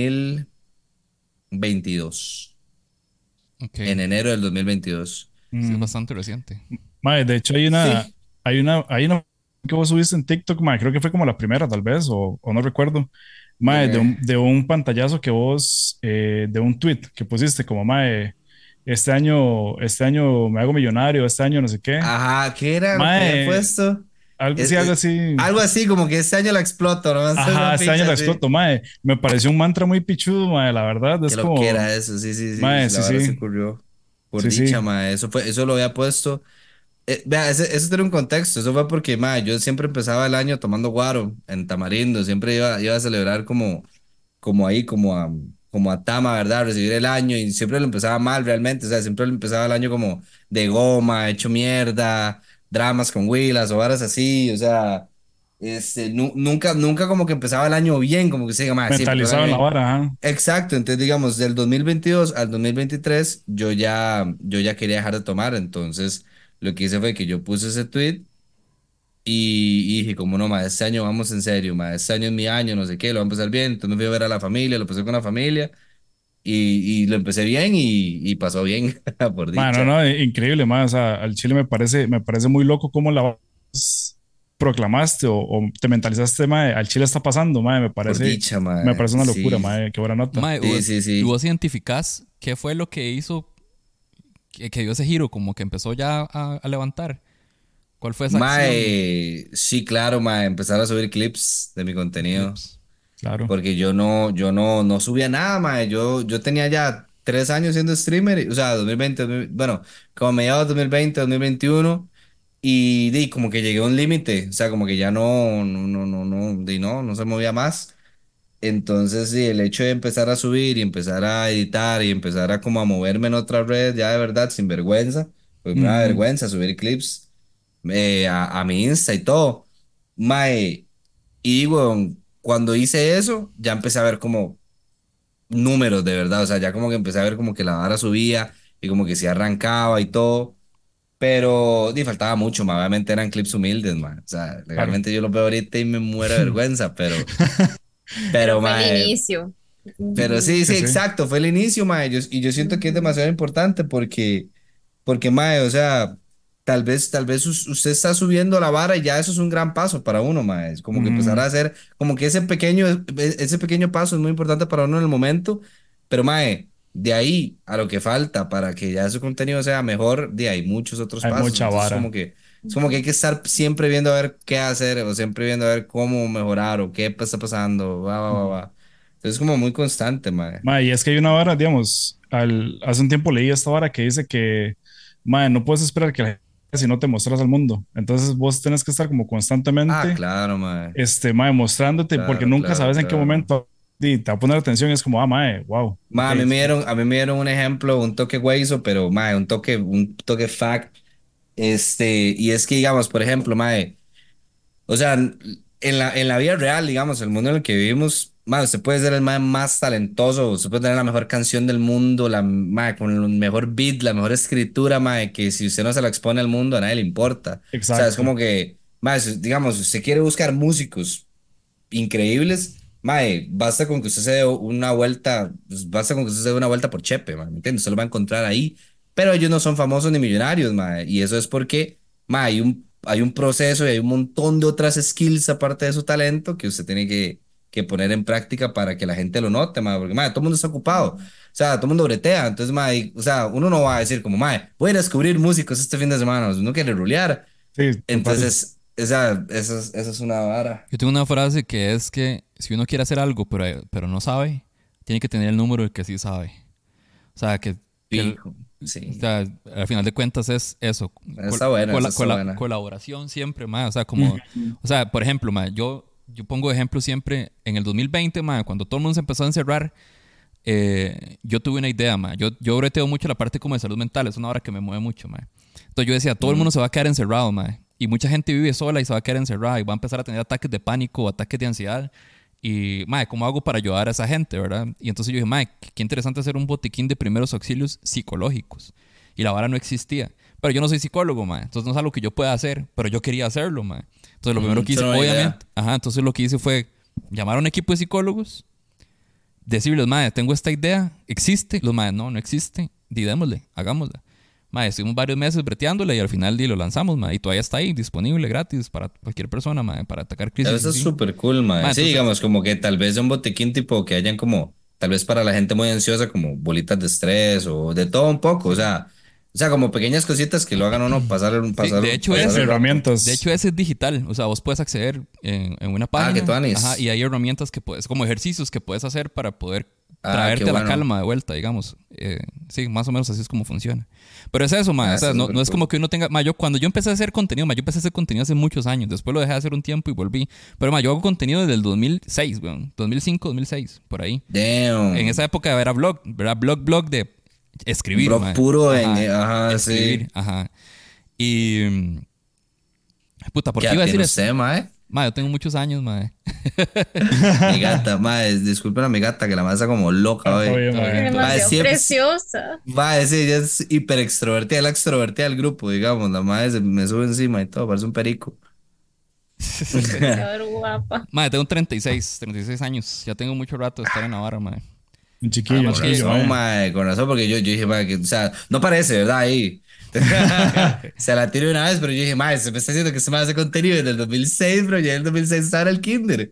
[SPEAKER 2] 2022,
[SPEAKER 3] Ok,
[SPEAKER 2] en enero del 2022.
[SPEAKER 3] sí, es
[SPEAKER 1] Mm.
[SPEAKER 3] bastante reciente.
[SPEAKER 1] Madre, de hecho
[SPEAKER 2] Sí.
[SPEAKER 1] hay una que vos subiste en TikTok, madre, creo que fue como la primera tal vez, o no recuerdo. Madre,
[SPEAKER 2] Dime.
[SPEAKER 1] de un pantallazo que vos, de un tweet que pusiste como, madre, este año me hago millonario, este año no sé qué.
[SPEAKER 2] Ajá, ¿qué era lo que había
[SPEAKER 1] Madre,
[SPEAKER 2] puesto?
[SPEAKER 1] algo sí, algo así.
[SPEAKER 2] Algo así, como que este año la exploto, ¿no? Es
[SPEAKER 1] Ajá,
[SPEAKER 2] una
[SPEAKER 1] este año
[SPEAKER 2] pinche
[SPEAKER 1] lo
[SPEAKER 2] así.
[SPEAKER 1] exploto, madre. Me pareció un mantra muy pichudo, madre, la verdad.
[SPEAKER 2] Que
[SPEAKER 1] Es
[SPEAKER 2] lo que
[SPEAKER 1] como,
[SPEAKER 2] era eso, sí, sí, sí,
[SPEAKER 1] madre,
[SPEAKER 2] la
[SPEAKER 1] sí,
[SPEAKER 2] verdad se
[SPEAKER 1] sí,
[SPEAKER 2] ocurrió. Por
[SPEAKER 1] sí,
[SPEAKER 2] dicha,
[SPEAKER 1] sí.
[SPEAKER 2] ma, eso lo había puesto. Vea, eso tiene un contexto, eso fue porque, ma, yo siempre empezaba el año tomando guaro en Tamarindo, siempre iba a celebrar como ahí, como a Tama, ¿verdad? Recibir el año y siempre lo empezaba mal realmente, o sea, siempre lo empezaba el año como de goma, hecho mierda, dramas con Willas o varas así, o sea, nunca como que empezaba el año bien, como que se diga, más, siempre empezaba
[SPEAKER 1] Mentalizado
[SPEAKER 2] el
[SPEAKER 1] en la
[SPEAKER 2] año bien.
[SPEAKER 1] vara, ajá.
[SPEAKER 2] Exacto, entonces digamos, del 2022 al 2023 yo ya quería dejar de tomar, entonces lo que hice fue que yo puse ese tweet y dije, como no, ma, este año vamos en serio, ma, este año es mi año, no sé qué, lo vamos a empezar bien, entonces me fui a ver a la familia, lo pasé con la familia y lo empecé bien y pasó bien, por
[SPEAKER 1] Ma, no,
[SPEAKER 2] dicha.
[SPEAKER 1] no, increíble, ma. O sea, al Chile me parece muy loco cómo la vos proclamaste o te mentalizaste, ma, al Chile está pasando, ma.
[SPEAKER 2] Por dicha,
[SPEAKER 1] Me
[SPEAKER 2] mae.
[SPEAKER 1] parece una locura,
[SPEAKER 2] Sí,
[SPEAKER 1] ma. Qué buena nota.
[SPEAKER 3] Mae,
[SPEAKER 2] sí, sí,
[SPEAKER 3] ¿y
[SPEAKER 2] sí.
[SPEAKER 3] vos identificás qué fue lo que hizo que dio ese giro? Como que empezó ya a levantar. ¿Cuál fue esa acción?
[SPEAKER 2] Mae, sí, claro, mae, empezar a subir clips de mi contenido.
[SPEAKER 3] Clips.
[SPEAKER 1] Claro.
[SPEAKER 2] Porque yo no subía nada, mae. Yo tenía ya 3 años siendo streamer, o sea, 2020, bueno, como mediados de 2020, 2021, y di, como que llegué a un límite, o sea, como que ya no se movía más. Entonces, sí, el hecho de empezar a subir y empezar a editar y empezar a como a moverme en otras redes, ya de verdad, sin vergüenza, porque me da
[SPEAKER 1] Ujú.
[SPEAKER 2] vergüenza subir clips a mi Insta y todo. Mae, y bueno, cuando hice eso, ya empecé a ver como números de verdad, o sea, ya como que empecé a ver como que la vara subía y como que se arrancaba y todo, pero di, faltaba mucho, ma, obviamente eran clips humildes, man, o sea,
[SPEAKER 1] Claro.
[SPEAKER 2] legalmente yo los veo ahorita y me muero de vergüenza,
[SPEAKER 4] Pero
[SPEAKER 2] pero,
[SPEAKER 4] fue el
[SPEAKER 2] mae,
[SPEAKER 4] inicio.
[SPEAKER 2] pero sí, sí,
[SPEAKER 1] Sí, sí.
[SPEAKER 2] exacto, fue el inicio, mae, y yo siento que es
[SPEAKER 4] Ujú.
[SPEAKER 2] demasiado importante porque, mae, o sea, tal vez usted está subiendo la vara y ya eso es un gran paso para uno, mae. Es como que empezar
[SPEAKER 1] Ujú.
[SPEAKER 2] a hacer, como que ese pequeño paso es muy importante para uno en el momento, pero, mae, de ahí a lo que falta para que ya su contenido sea mejor, de ahí muchos otros
[SPEAKER 1] Hay
[SPEAKER 2] pasos.
[SPEAKER 1] mucha
[SPEAKER 2] Entonces,
[SPEAKER 1] vara.
[SPEAKER 2] es como que hay que estar siempre viendo a ver qué hacer o siempre viendo a ver cómo mejorar o qué está pasando, va, va, va,
[SPEAKER 1] Ujú.
[SPEAKER 2] va. Entonces, es como muy constante, mae.
[SPEAKER 1] Ma, y es que hay una vara, digamos, hace un tiempo leí esta vara que dice que, ma, no puedes esperar que la gente si no te mostras al mundo. Entonces vos tenés que estar como
[SPEAKER 2] Ah,
[SPEAKER 1] constantemente,
[SPEAKER 2] claro, mae.
[SPEAKER 1] ma, mostrándote, porque
[SPEAKER 2] Claro,
[SPEAKER 1] nunca
[SPEAKER 2] claro,
[SPEAKER 1] sabes en qué
[SPEAKER 2] claro.
[SPEAKER 1] momento te va a poner atención. Es como, ma, wow,
[SPEAKER 2] Ma,
[SPEAKER 1] ok, sí,
[SPEAKER 2] a mí me dieron un ejemplo, un toque hueso, pero ma, un toque fact. Y es que, digamos, por ejemplo, ma, o sea, en la vida real, digamos, el mundo en el que vivimos, ma, usted puede ser el ma más talentoso, usted puede tener la mejor canción del mundo, con el mejor beat, la mejor escritura, ma, que si usted no se la expone al mundo, a nadie le importa. O sea, es
[SPEAKER 1] exacto.
[SPEAKER 2] como que, ma, digamos, si usted quiere buscar músicos increíbles, mae, basta con que usted se dé una vuelta, pues, basta con que usted se dé una vuelta por Chepe, mae, ¿me entiendes? Usted lo va a encontrar ahí, pero ellos no son famosos ni millonarios, mae, y eso es porque, mae, hay un proceso y hay un montón de otras skills aparte de su talento que usted tiene que poner en práctica para que la gente lo note, mae, porque, mae, todo el mundo está ocupado, o sea, todo el mundo bretea, entonces, mae, o sea, uno no va a decir como, mae, voy a ir a descubrir músicos este fin de semana, uno quiere rulear,
[SPEAKER 1] Sí, total.
[SPEAKER 2] entonces, esa es una vara.
[SPEAKER 3] Yo tengo una frase que es que si uno quiere hacer algo pero no sabe, tiene que tener el número del que sí sabe. O sea,
[SPEAKER 2] Fijo,
[SPEAKER 3] o
[SPEAKER 2] sí.
[SPEAKER 3] sea, al final de cuentas es eso.
[SPEAKER 2] Está buena, esa está buena.
[SPEAKER 3] Colaboración siempre, más. O sea,
[SPEAKER 1] Ujú.
[SPEAKER 3] o sea, por ejemplo, ma, yo pongo ejemplo siempre en el 2020, ma, cuando todo el mundo se empezó a encerrar, yo tuve una idea, ma. Yo breteo mucho la parte como de salud mental, es una hora que me mueve mucho, ma. Entonces yo decía, todo el
[SPEAKER 2] Mm,
[SPEAKER 3] mundo se va a quedar encerrado, ma. Y mucha gente vive sola y se va a quedar encerrada y va a empezar a tener ataques de pánico o ataques de ansiedad. Y, mae, ¿cómo hago para ayudar a esa gente, verdad? Y entonces yo dije, mae, qué interesante hacer un botiquín de primeros auxilios psicológicos. Y la vara no existía. Pero yo no soy psicólogo, mae. Entonces no es algo que yo pueda hacer, pero yo quería hacerlo, mae. Entonces lo primero que
[SPEAKER 2] es
[SPEAKER 3] hice,
[SPEAKER 2] una buena
[SPEAKER 3] obviamente,
[SPEAKER 2] idea.
[SPEAKER 3] ajá, entonces lo que hice fue llamar a un equipo de psicólogos, decirles, mae, tengo esta idea, ¿existe? Los mae, no existe. Démosle, hagámosla. Mae, estuvimos varios meses breteándola y al final lo lanzamos, mae. Y todavía está ahí, disponible, gratis, para cualquier persona, mae, para atacar crisis
[SPEAKER 2] Eso es
[SPEAKER 3] así.
[SPEAKER 2] súper cool,
[SPEAKER 3] Mae,
[SPEAKER 2] man. Sí,
[SPEAKER 3] entonces,
[SPEAKER 2] digamos, como que tal vez un botiquín tipo que hayan como, tal vez para la gente muy ansiosa, como bolitas de estrés o de todo un poco. O
[SPEAKER 3] sí.
[SPEAKER 2] sea, como pequeñas cositas que lo hagan a uno pasar,
[SPEAKER 3] Sí,
[SPEAKER 2] pasar, pasar el rato.
[SPEAKER 3] de
[SPEAKER 1] Herramientas.
[SPEAKER 3] hecho ese es digital, o sea, vos puedes acceder en una
[SPEAKER 2] Ah, que tú
[SPEAKER 3] página, ajá, y
[SPEAKER 2] Anis.
[SPEAKER 3] hay herramientas que puedes, como ejercicios que puedes hacer para poder
[SPEAKER 2] Ah, qué
[SPEAKER 3] traerte a la
[SPEAKER 2] bueno.
[SPEAKER 3] calma de vuelta, digamos. Sí, más o menos así es como funciona. Pero es eso, ma,
[SPEAKER 2] Ah,
[SPEAKER 3] o sea,
[SPEAKER 2] está
[SPEAKER 3] no
[SPEAKER 2] súper
[SPEAKER 3] es como
[SPEAKER 2] cool.
[SPEAKER 3] que uno tenga, ma, cuando yo empecé a hacer contenido, ma, yo empecé a hacer contenido hace muchos años, después lo dejé de hacer un tiempo y volví. Pero ma, yo hago contenido desde el 2006, weón, 2005, 2006, por ahí. En
[SPEAKER 2] Damn.
[SPEAKER 3] esa época era blog de escribir,
[SPEAKER 2] Bro,
[SPEAKER 3] ma,
[SPEAKER 2] puro
[SPEAKER 3] ajá,
[SPEAKER 2] ajá, sí.
[SPEAKER 3] escribir, ajá. Y puta, ¿por
[SPEAKER 2] ¿Qué
[SPEAKER 3] qué iba
[SPEAKER 2] edad
[SPEAKER 3] a decir
[SPEAKER 2] tiene
[SPEAKER 3] eso?
[SPEAKER 2] usted, mae?
[SPEAKER 3] Ma, yo tengo muchos años, ma.
[SPEAKER 2] Mi gata, mae, disculpen a mi gata que la masa como loca
[SPEAKER 1] Ah, todo
[SPEAKER 2] hoy.
[SPEAKER 1] bien,
[SPEAKER 3] Todo
[SPEAKER 4] Es
[SPEAKER 3] bien,
[SPEAKER 1] mae.
[SPEAKER 3] todo
[SPEAKER 2] Mae,
[SPEAKER 3] bien.
[SPEAKER 4] demasiado
[SPEAKER 2] siempre,
[SPEAKER 4] preciosa.
[SPEAKER 2] mae, sí, ella es hiper extrovertida, la extrovertida del grupo, digamos. La madre me sube encima y todo, parece un perico.
[SPEAKER 4] Demasiado guapa.
[SPEAKER 3] Ma, tengo 36 años. Ya tengo mucho rato de estar en Navarra, ma.
[SPEAKER 1] Un chiquillo, un chiquillo,
[SPEAKER 2] con razón, porque yo dije, mae, que, o sea, no parece, ¿verdad? Ahí. Se la tiré una vez, pero yo dije, mae, se me está diciendo que se me hace contenido desde el 2006, pero ya en el 2006 estaba en el kinder.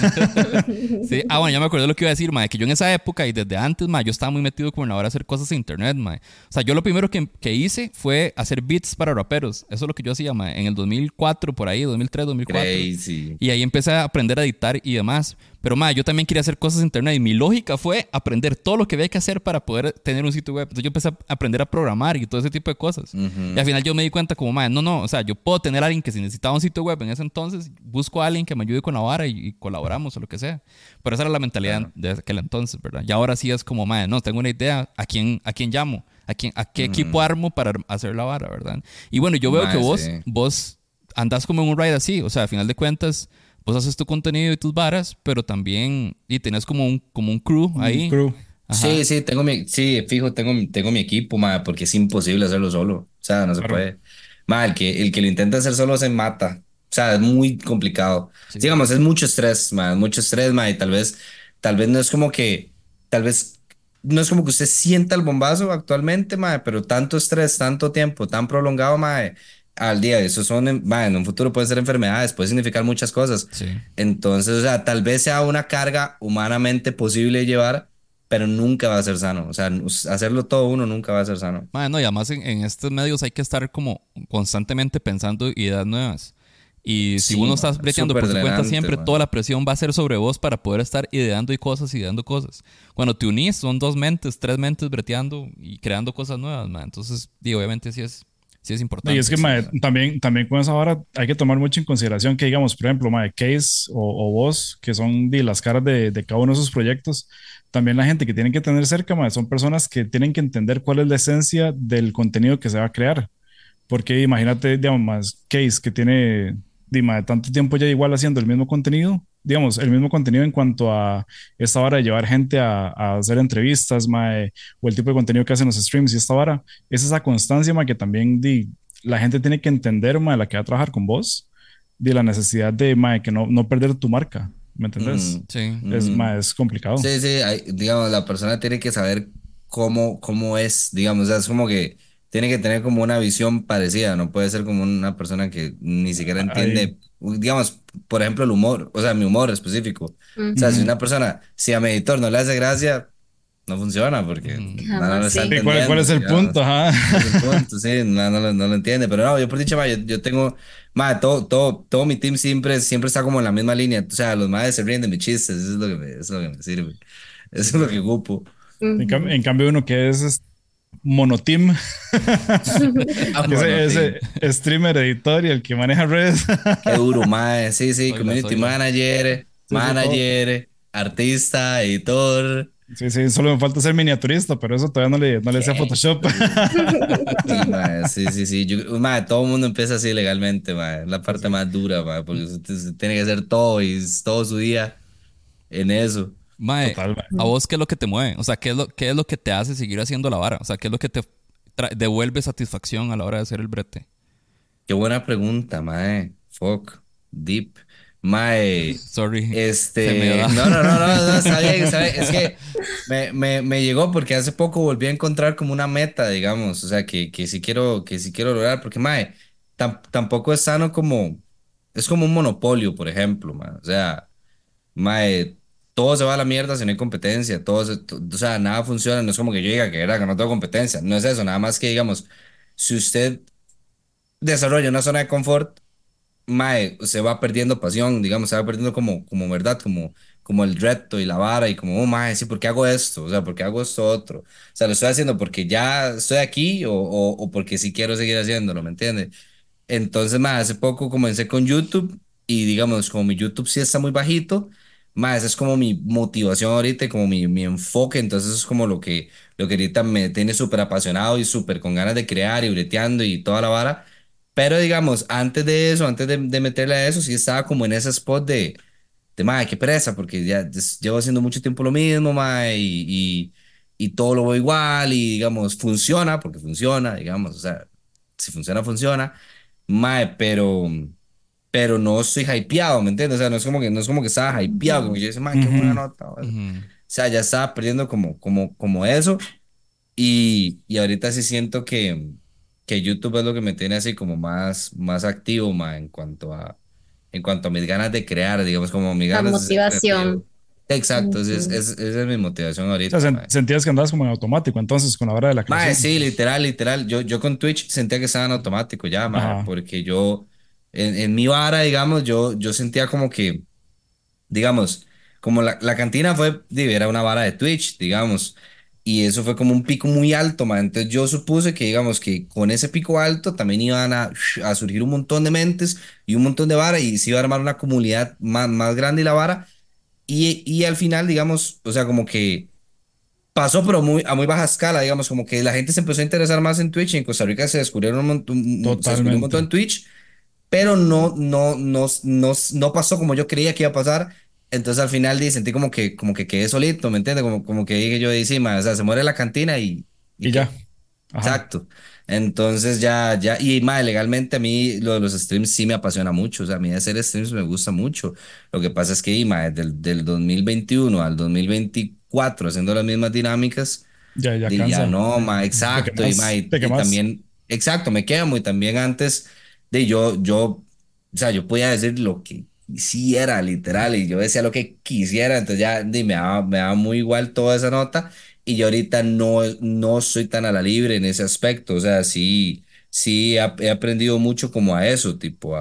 [SPEAKER 3] Sí, bueno, ya me acordé de lo que iba a decir, mae, que yo en esa época y desde antes, mae, yo estaba muy metido como en la hora de hacer cosas en internet, mae. O sea, yo lo primero que hice fue hacer beats para raperos. Eso es lo que yo hacía, mae, en el 2004, por ahí, 2003, 2004.
[SPEAKER 2] Crazy.
[SPEAKER 3] Y ahí empecé a aprender a editar y demás. Pero, mae, yo también quería hacer cosas en internet y mi lógica fue aprender todo lo que había que hacer para poder tener un sitio web. Entonces yo empecé a aprender a programar y todo ese tipo de cosas. Y al final yo me di cuenta como, mae, no, o sea, yo puedo tener a alguien que si necesitaba un sitio web en ese entonces, busco a alguien que me ayude con la vara y colaboramos o lo que sea. Pero esa era la mentalidad de aquel entonces, ¿verdad? Y ahora sí es como, mae, no, tengo una idea, ¿a quién llamo? ¿A qué equipo armo para hacer la vara, verdad? Y bueno, yo veo que vos andás como en un ride así, o sea, al final de cuentas, vos haces tu contenido y tus varas, pero también, y tenés como un crew ahí.
[SPEAKER 1] Un crew.
[SPEAKER 3] Ajá.
[SPEAKER 2] Sí, fijo, tengo mi equipo, ma, porque es imposible hacerlo solo. O sea, no se puede. Ma, el que lo intenta hacer solo se mata. O sea, es muy complicado.
[SPEAKER 3] Sí.
[SPEAKER 2] Digamos, es mucho estrés, ma, y tal vez no es como que, tal vez no es como que usted sienta el bombazo actualmente, ma, pero tanto estrés, tanto tiempo, tan prolongado, ma, al día, eso son, ma, en un futuro pueden ser enfermedades, puede significar muchas cosas.
[SPEAKER 3] Sí.
[SPEAKER 2] Entonces, o sea, tal vez sea una carga humanamente posible de llevar, pero nunca va a ser sano. O sea, hacerlo todo uno nunca va a ser sano.
[SPEAKER 3] No, y además en estos medios hay que estar como constantemente pensando ideas nuevas. Y si
[SPEAKER 2] Sí,
[SPEAKER 3] uno está
[SPEAKER 2] es
[SPEAKER 3] breteando por
[SPEAKER 2] súper
[SPEAKER 3] su cuenta
[SPEAKER 2] drenante,
[SPEAKER 3] siempre,
[SPEAKER 2] man.
[SPEAKER 3] toda la presión va a ser sobre vos para poder estar ideando cosas. Cuando te unís, son 2 mentes, 3 mentes breteando y creando cosas nuevas, man. Entonces, digo, obviamente sí es importante.
[SPEAKER 1] Y es que mae, también con esa vara hay que tomar mucho en consideración que, digamos, por ejemplo, mae, Case o vos, que son las caras de cada uno de esos proyectos, también la gente que tienen que tener cerca, mae, son personas que tienen que entender cuál es la esencia del contenido que se va a crear. Porque imagínate, digamos, más Case que tiene mae, tanto tiempo ya igual haciendo el mismo contenido, digamos, el mismo contenido en cuanto a esta vara de llevar gente a hacer entrevistas, mae, o el tipo de contenido que hacen los streams y esta vara, es esa constancia, mae, que también la gente tiene que entender, mae, la que va a trabajar con vos, de la necesidad de, mae, que no perder tu marca, ¿me entendés?
[SPEAKER 3] Sí.
[SPEAKER 1] Mae, es complicado.
[SPEAKER 2] Sí, digamos, la persona tiene que saber cómo es, digamos, o sea, es como que tiene que tener como una visión parecida, no puede ser como una persona que ni siquiera
[SPEAKER 1] Ahí.
[SPEAKER 2] entiende, digamos, por ejemplo, el humor, o sea, mi humor específico. O sea,
[SPEAKER 1] Ujú.
[SPEAKER 2] si a mi editor no le hace gracia, no funciona porque no lo
[SPEAKER 4] Jamás,
[SPEAKER 2] está
[SPEAKER 4] sí.
[SPEAKER 1] Sí,
[SPEAKER 2] entendiendo.
[SPEAKER 1] ¿cuál es el
[SPEAKER 2] digamos.
[SPEAKER 1] punto? Ajá.
[SPEAKER 2] Es el punto, sí, no lo entiende, pero no, yo por dicho, yo tengo, todo mi team siempre está como en la misma línea, o sea, los madres se ríen de mis chistes, eso es lo que me sirve, eso es lo que ocupo.
[SPEAKER 4] Ujú.
[SPEAKER 1] En cambio, uno que es monoteam,
[SPEAKER 2] Ah,
[SPEAKER 1] que
[SPEAKER 2] bueno,
[SPEAKER 1] ese streamer, editor y el que maneja redes.
[SPEAKER 2] qué duro, madre, sí, community
[SPEAKER 3] Soyla.
[SPEAKER 1] Sí, todo.
[SPEAKER 2] manager, artista, editor,
[SPEAKER 1] Sí, solo me falta ser miniaturista, pero eso todavía no le sé a
[SPEAKER 2] ¿qué?
[SPEAKER 1] Photoshop.
[SPEAKER 2] Sí, madre, todo el mundo empieza así legalmente, madre, es la parte más dura, madre, porque usted tiene que hacer todo y todo su día en eso.
[SPEAKER 3] Mae,
[SPEAKER 1] Total, mae.
[SPEAKER 3] ¿a vos qué es lo que te mueve? O sea, qué es lo que te hace seguir haciendo la vara? O sea, ¿qué es lo que te devuelve satisfacción a la hora de hacer el brete?
[SPEAKER 2] Qué buena pregunta, mae. Fuck. Deep. Mae.
[SPEAKER 3] Sorry, se me da.
[SPEAKER 2] No, está bien. Es que me llegó porque hace poco volví a encontrar como una meta, digamos. O sea, que sí quiero lograr. Porque, mae, tampoco es sano como. Es como un monopolio, por ejemplo, mae. O sea, mae, todo se va a la mierda si no hay competencia. O sea, nada funciona. No es como que yo diga que era que no tengo competencia. No es eso. Nada más que, digamos, si usted desarrolla una zona de confort, mae, se va perdiendo pasión, digamos, se va perdiendo como verdad, como el reto y la vara y como, oh, mae, sí, ¿por qué hago esto? O sea, ¿por qué hago esto otro? O sea, lo estoy haciendo porque ya estoy aquí o porque sí quiero seguir haciéndolo, ¿me entiendes? Entonces, mae, hace poco comencé con YouTube y digamos, como mi YouTube sí está muy bajito, mae, esa es como mi motivación ahorita y como mi enfoque, entonces es como lo que ahorita me tiene súper apasionado y súper con ganas de crear y breteando y toda la vara. Pero digamos, antes de eso, antes de meterle a eso, sí estaba como en ese spot de mae, qué pereza, porque ya llevo haciendo mucho tiempo lo mismo, mae, y todo lo veo igual, y digamos, funciona, porque funciona, digamos, o sea, si funciona, funciona, mae, pero no estoy hypeado, ¿me entiendes? O sea, no es como que estaba hypeado, como yo decía, mae, qué buena
[SPEAKER 1] Ujú.
[SPEAKER 2] nota, o
[SPEAKER 3] Ujú.
[SPEAKER 2] sea, ya estaba perdiendo como eso. Y ahorita sí siento que YouTube es lo que me tiene así como más activo, ma, en cuanto a mis ganas de crear, digamos, como mis
[SPEAKER 4] La
[SPEAKER 2] ganas de ser
[SPEAKER 4] motivación.
[SPEAKER 2] creativo. Exacto,
[SPEAKER 4] Ujú.
[SPEAKER 2] esa es mi motivación
[SPEAKER 1] O sea,
[SPEAKER 2] ahorita, ma.
[SPEAKER 1] sentías que andabas como en automático entonces con la hora de la
[SPEAKER 2] Mae,
[SPEAKER 1] creación.
[SPEAKER 2] sí, literal, literal. Yo con Twitch sentía que estaba en automático ya, mae,
[SPEAKER 1] Ajá,
[SPEAKER 2] porque yo, en mi vara, digamos, yo sentía como que, digamos, como la cantina era una vara de Twitch, digamos, y eso fue como un pico muy alto, mae. Entonces yo supuse que, digamos, que con ese pico alto también iban a surgir un montón de mentes y un montón de vara y se iba a armar una comunidad más grande y la vara. Y al final, digamos, o sea, como que pasó, pero a muy baja escala, digamos, como que la gente se empezó a interesar más en Twitch y en Costa Rica se descubrió un montón
[SPEAKER 1] totalmente.
[SPEAKER 2] en Twitch, pero no pasó como yo creía que iba a pasar. Entonces al final sentí como que quedé solito, ¿me entiendes? Como que dije yo de encima, o sea, se muere la cantina ¿y
[SPEAKER 1] Y ya,
[SPEAKER 2] qué?
[SPEAKER 1] ajá.
[SPEAKER 2] Exacto. Entonces ya, y más legalmente a mí lo de los streams sí me apasiona mucho, o sea, a mí hacer streams me gusta mucho. Lo que pasa es que, mae, del 2021 al 2024 haciendo las mismas dinámicas,
[SPEAKER 1] Ya
[SPEAKER 2] ya
[SPEAKER 1] cansa.
[SPEAKER 2] no, mae,
[SPEAKER 1] Te
[SPEAKER 2] exacto,
[SPEAKER 1] quemas, te
[SPEAKER 2] y
[SPEAKER 1] quemas.
[SPEAKER 2] también, exacto, me quemo y también antes o sea, yo podía decir lo que quisiera, literal, y yo decía lo que quisiera, entonces ya me daba muy igual toda esa nota. Y yo ahorita no soy tan a la libre en ese aspecto. O sea, sí he aprendido mucho como a eso, tipo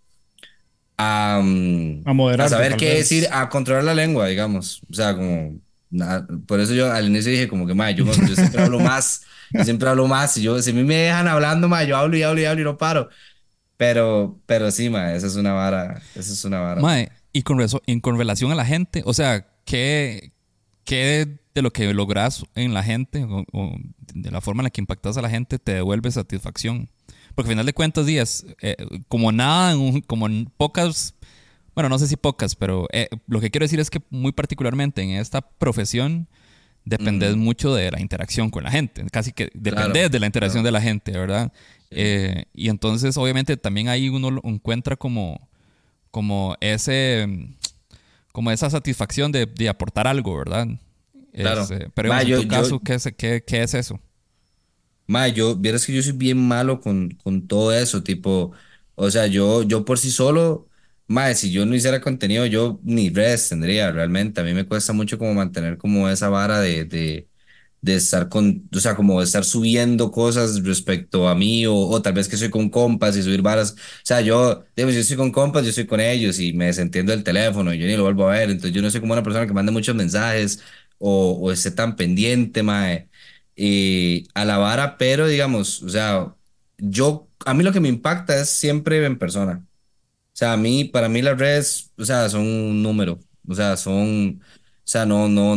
[SPEAKER 1] A
[SPEAKER 2] a
[SPEAKER 1] moderarte,
[SPEAKER 2] saber
[SPEAKER 1] tal
[SPEAKER 2] qué decir,
[SPEAKER 1] vez.
[SPEAKER 2] a controlar la lengua, digamos. O sea, como, por eso yo al inicio dije como que, ma, yo siempre hablo más y si a mí me dejan hablando, ma, yo hablo y hablo y hablo y no paro. Pero sí, ma, esa es una vara, ma.
[SPEAKER 3] Mae, y con relación a la gente, o sea, ¿qué de lo que logras en la gente o de la forma en la que impactas a la gente te devuelve satisfacción? Porque al final de cuentas, días, como nada, como en pocas, bueno, no sé si pocas, pero lo que quiero decir es que muy particularmente en esta profesión dependes
[SPEAKER 2] Ujú,
[SPEAKER 3] mucho de la interacción con la gente, casi que
[SPEAKER 2] claro,
[SPEAKER 3] dependes de la interacción
[SPEAKER 2] claro.
[SPEAKER 3] de la gente, ¿verdad?
[SPEAKER 2] Sí.
[SPEAKER 3] Y entonces, obviamente, también ahí uno lo encuentra como como esa satisfacción de aportar algo, ¿verdad?
[SPEAKER 2] Claro.
[SPEAKER 3] Pero
[SPEAKER 2] Ma,
[SPEAKER 3] digamos, en
[SPEAKER 2] yo,
[SPEAKER 3] tu
[SPEAKER 2] yo,
[SPEAKER 3] caso, ¿qué es eso?
[SPEAKER 2] vieras que yo soy bien malo con todo eso, tipo, o sea, yo por sí solo, si yo no hiciera contenido, yo ni redes tendría realmente. A mí me cuesta mucho como mantener como esa vara de estar o sea, como de estar subiendo cosas respecto a mí, o tal vez que soy con compas y subir varas. O sea, digamos, yo estoy con compas, yo estoy con ellos y me desentiendo del teléfono y yo ni lo vuelvo a ver. Entonces yo no soy como una persona que mande muchos mensajes o esté tan pendiente, mae. Y a la vara, pero digamos, o sea, a mí lo que me impacta es siempre en persona. O sea, para mí las redes, o sea, son un número. O sea,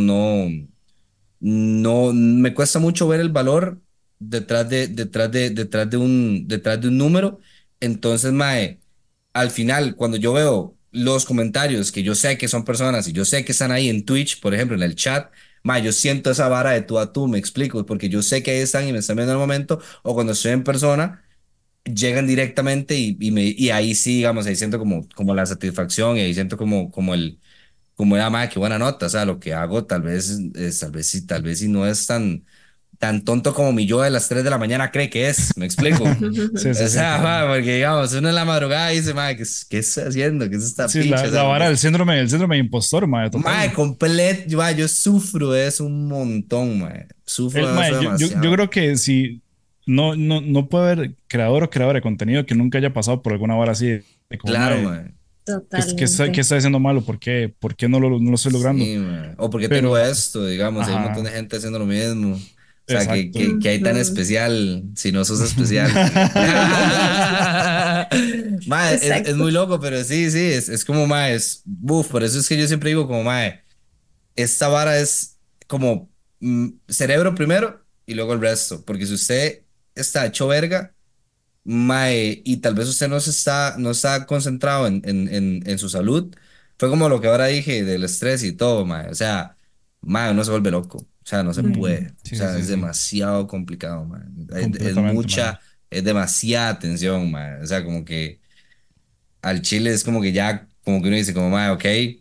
[SPEAKER 2] no, me cuesta mucho ver el valor detrás de un número. Entonces, mae, al final, cuando yo veo los comentarios que yo sé que son personas y yo sé que están ahí en Twitch, por ejemplo, en el chat, mae, yo siento esa vara de tú a tú, me explico, porque yo sé que ahí están y me están viendo en el momento, o cuando estoy en persona, llegan directamente y ahí sí, digamos, ahí siento como la satisfacción y ahí siento como era, madre, qué buena nota. O sea, lo que hago tal vez sí no es tan tonto como mi yo de las 3 de la mañana cree que es. ¿Me explico?
[SPEAKER 1] Sí,
[SPEAKER 2] O
[SPEAKER 1] sí, sí,
[SPEAKER 2] sea,
[SPEAKER 1] claro.
[SPEAKER 2] porque digamos, uno en la madrugada dice, madre, ¿qué estoy haciendo? ¿Qué es esta
[SPEAKER 1] Sí, la,
[SPEAKER 2] picha? O sea,
[SPEAKER 1] la vara del síndrome de impostor, mae,
[SPEAKER 2] madre,
[SPEAKER 1] total.
[SPEAKER 2] completo, yo sufro de eso un montón, madre. Sufro de eso
[SPEAKER 1] Mae, yo
[SPEAKER 2] demasiado.
[SPEAKER 1] creo que si no puede haber creador o creadora de contenido que nunca haya pasado por alguna vara así de como,
[SPEAKER 2] Claro,
[SPEAKER 1] mae,
[SPEAKER 2] madre.
[SPEAKER 1] ¿qué
[SPEAKER 4] Totalmente.
[SPEAKER 1] estoy haciendo malo? ¿Por qué no lo estoy logrando?
[SPEAKER 2] Sí, man. O porque tengo
[SPEAKER 1] Pero,
[SPEAKER 2] esto, digamos, hay un montón de
[SPEAKER 1] ajá,
[SPEAKER 2] gente haciendo lo mismo. O sea, que,
[SPEAKER 1] exacto.
[SPEAKER 2] que, que hay tan
[SPEAKER 4] Ujú.
[SPEAKER 2] especial si no sos especial. Mae, es
[SPEAKER 4] Exacto.
[SPEAKER 2] muy loco, pero sí, sí, es como, mae, por eso es que yo siempre digo como, mae, esta vara es como cerebro primero y luego el resto, porque si usted está hecho verga, mae, y tal vez usted no está concentrado en su salud. Fue como lo que ahora dije del estrés y todo, mae. O sea, mae, uno se vuelve loco. O sea, no se
[SPEAKER 1] Ujú.
[SPEAKER 2] puede. O
[SPEAKER 3] Sí,
[SPEAKER 2] sea,
[SPEAKER 3] sí,
[SPEAKER 2] es
[SPEAKER 3] sí.
[SPEAKER 2] demasiado complicado, mae.
[SPEAKER 1] Completamente, mae.
[SPEAKER 2] Es demasiada tensión, mae. O sea, como que al chile es como que ya, como que uno dice, como, mae, ok,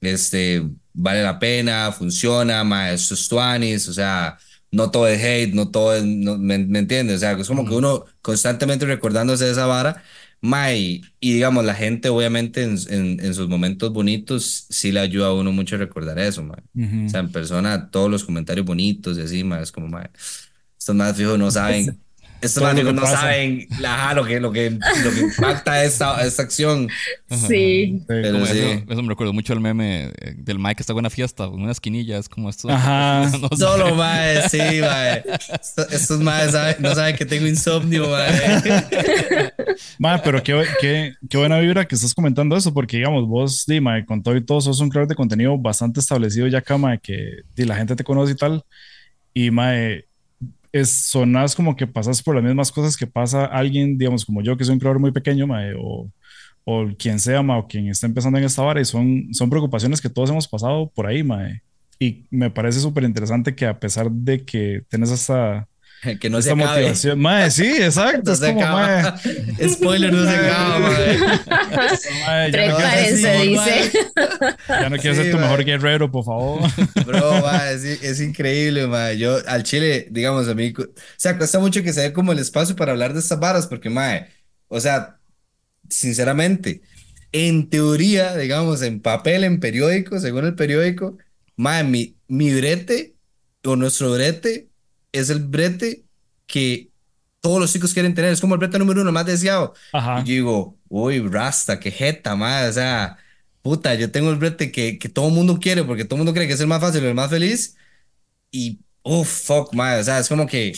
[SPEAKER 2] vale la pena, funciona, mae, sus tuanis, o sea, no todo es hate, no todo es, ¿me entiendes? O sea, es como que uno constantemente recordándose de esa vara, mae, y digamos, la gente obviamente en sus momentos bonitos sí le ayuda a uno mucho a recordar eso, mae. O sea, en persona, todos los comentarios bonitos y así, mae, es como, mae, estos más fijos no saben. Estos
[SPEAKER 1] Todo
[SPEAKER 2] más
[SPEAKER 1] lo que
[SPEAKER 2] no
[SPEAKER 1] pasa.
[SPEAKER 2] saben lo que impacta esta acción.
[SPEAKER 4] Sí.
[SPEAKER 1] Sí.
[SPEAKER 2] Pero
[SPEAKER 3] Como
[SPEAKER 2] sí.
[SPEAKER 3] eso me recuerdo mucho el meme del Mike que está en una fiesta, en una esquinilla, es como esto.
[SPEAKER 1] Ajá.
[SPEAKER 3] No sé.
[SPEAKER 2] Solo, mae, sí, mae. Estos maes no saben que tengo insomnio, mae.
[SPEAKER 1] Mae, pero qué buena vibra que estás comentando eso, porque digamos, vos, di, mae, con todo y todo, sos un creador de contenido bastante establecido ya acá, mae, que di, la gente te conoce y tal, y mae, sonás como que pasas por las mismas cosas que pasa alguien, digamos, como yo, que soy un creador muy pequeño, mae, o quien sea, mae, o quien está empezando en esta vara, y son preocupaciones que todos hemos pasado por ahí, mae. Y me parece súper interesante que a pesar de que tienes
[SPEAKER 2] Que no se
[SPEAKER 1] esta
[SPEAKER 2] acabe.
[SPEAKER 1] motivación, mae, sí, exacto,
[SPEAKER 2] No
[SPEAKER 1] es
[SPEAKER 2] se
[SPEAKER 1] como, mae,
[SPEAKER 2] acaba. Spoiler, no se acaba, mae.
[SPEAKER 1] mae, ya no quiero ser
[SPEAKER 4] Prepárense,
[SPEAKER 1] tu mejor-
[SPEAKER 4] dice.
[SPEAKER 1] ya no quiero
[SPEAKER 2] Sí,
[SPEAKER 1] ser tu
[SPEAKER 2] mae.
[SPEAKER 1] mejor guerrero, por favor.
[SPEAKER 2] Bro, mae, es increíble, mae. Yo al chile, digamos, a mí, o sea, cuesta mucho que se dé como el espacio para hablar de estas varas, porque, mae, o sea, sinceramente, en teoría, digamos, en papel, en periódico, según el periódico, mae, mi brete o nuestro brete es el brete que todos los chicos quieren tener. Es como el brete número uno más deseado. Y yo
[SPEAKER 1] Ajá,
[SPEAKER 2] digo, uy, Rasta, qué jeta, mae. O sea, puta, yo tengo el brete que todo el mundo quiere porque todo el mundo cree que es el más fácil, el más feliz. Y, fuck, mae. O sea, es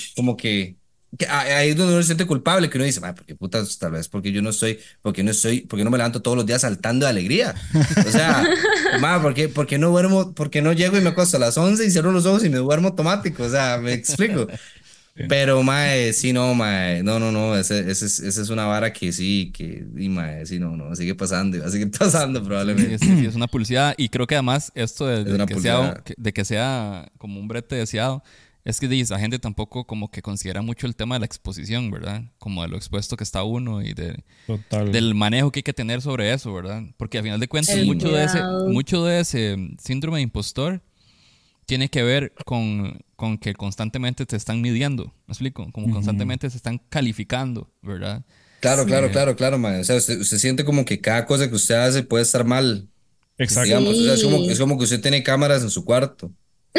[SPEAKER 2] que ahí es donde uno se siente culpable, que uno dice, mae, porque putas, tal vez porque no me levanto todos los días saltando de alegría. O sea, mae, porque no duermo, porque no llego y me acuesto a las 11 y cierro los ojos y me duermo automático. O sea, me explico. Pero, mae, sí, no, mae, no, esa es una vara que sí, y mae, sí, no, sigue pasando, y va a seguir pasando
[SPEAKER 3] Sí,
[SPEAKER 2] probablemente.
[SPEAKER 3] sí, es una publicidad. Y creo que además esto
[SPEAKER 2] Es una publicidad.
[SPEAKER 3] de que sea como un brete deseado, es que la gente tampoco como que considera mucho el tema de la exposición, ¿verdad? Como de lo expuesto que está uno y
[SPEAKER 1] total.
[SPEAKER 3] del manejo que hay que tener sobre eso, ¿verdad? Porque al final de cuentas
[SPEAKER 4] El
[SPEAKER 3] mucho
[SPEAKER 4] cuidado.
[SPEAKER 3] de ese síndrome de impostor tiene que ver con que constantemente te están midiendo, ¿me explico? Como constantemente se están calificando, ¿verdad?
[SPEAKER 2] Claro,
[SPEAKER 4] Sí.
[SPEAKER 2] claro, mae. O sea, usted siente como que cada cosa que usted hace puede estar mal,
[SPEAKER 1] Exacto.
[SPEAKER 2] digamos. O sea, es
[SPEAKER 4] Sí.
[SPEAKER 2] como que usted tiene cámaras en su cuarto.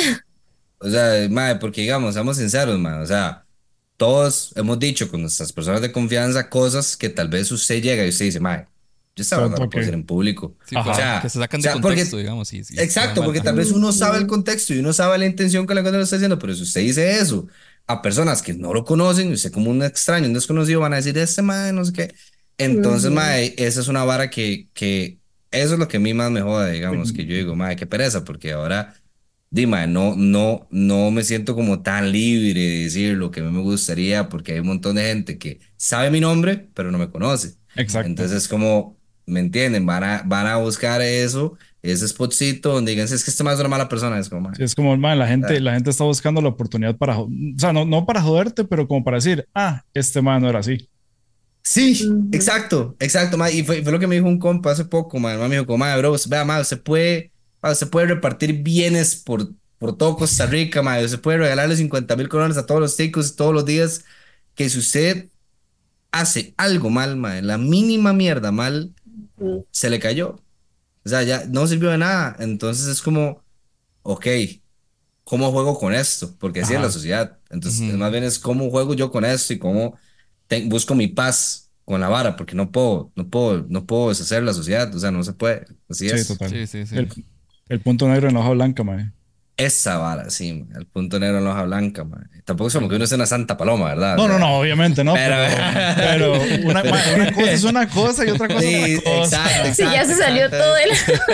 [SPEAKER 2] O sea, mae, porque digamos, seamos sinceros, mae. O sea, todos hemos dicho con nuestras personas de confianza cosas que tal vez usted llega y usted dice, mae, yo esta verdad no lo
[SPEAKER 1] Ok.
[SPEAKER 2] puedo decir en público.
[SPEAKER 3] Sí,
[SPEAKER 1] Ajá.
[SPEAKER 2] O sea,
[SPEAKER 3] que se sacan de
[SPEAKER 2] porque
[SPEAKER 3] contexto, digamos, y está
[SPEAKER 2] exacto,
[SPEAKER 3] mal.
[SPEAKER 2] porque
[SPEAKER 3] Ajá.
[SPEAKER 2] tal vez uno sabe el
[SPEAKER 4] Ujú.
[SPEAKER 2] contexto y uno sabe la intención con la que uno lo está haciendo, pero si usted dice eso a personas que no lo conocen, usted como un extraño, un desconocido, van a decir, este mae, no sé qué. Entonces,
[SPEAKER 4] Ujú.
[SPEAKER 2] mae, esa es una vara que eso es lo que a mí más me joda, digamos, que yo digo, mae, qué pereza, porque ahora, dime, no me siento como tan libre de decir lo que a mí me gustaría, porque hay un montón de gente que sabe mi nombre, pero no me conoce.
[SPEAKER 1] Exacto.
[SPEAKER 2] Entonces, como, ¿me entienden? Van a buscar eso, ese spotcito donde digan, es que este más es una mala persona, es como, mae.
[SPEAKER 1] Sí, es como, man,
[SPEAKER 2] Ah,
[SPEAKER 1] la gente está buscando la oportunidad para, o sea, no para joderte, pero como para decir, este man no era así.
[SPEAKER 2] sí,
[SPEAKER 4] Ujú.
[SPEAKER 2] exacto, ma, y fue lo que me dijo un compa hace poco, ma, el ma me dijo, como, ma, bro, vea, ma, usted puede repartir bienes por todo Costa Rica, ma, usted puede regalarle 50,000 colones a todos los ticos todos los días, que si usted hace algo mal, ma, la mínima mierda mal,
[SPEAKER 4] Ujú.
[SPEAKER 2] se le cayó, o sea, ya no sirvió de nada, entonces es como, ok, ¿cómo juego con esto? Porque así es la
[SPEAKER 1] Ajá.
[SPEAKER 2] sociedad. Entonces,
[SPEAKER 3] Ujú.
[SPEAKER 2] más bien es cómo juego yo con esto y cómo busco mi paz con la vara, porque no puedo deshacer la sociedad, o sea, no se puede. Así
[SPEAKER 1] Sí,
[SPEAKER 2] es.
[SPEAKER 1] total.
[SPEAKER 3] Sí, sí, sí.
[SPEAKER 1] El punto negro en la hoja blanca, man.
[SPEAKER 2] Esa vara, sí, man, el punto negro en la hoja blanca, man. Tampoco es como que uno es una santa paloma, ¿verdad? O
[SPEAKER 1] No,
[SPEAKER 2] sea,
[SPEAKER 1] obviamente no,
[SPEAKER 2] pero.
[SPEAKER 1] pero una cosa es una cosa y otra cosa es
[SPEAKER 2] Sí,
[SPEAKER 1] otra cosa.
[SPEAKER 4] Sí, ya se salió
[SPEAKER 2] exacto.
[SPEAKER 4] todo el...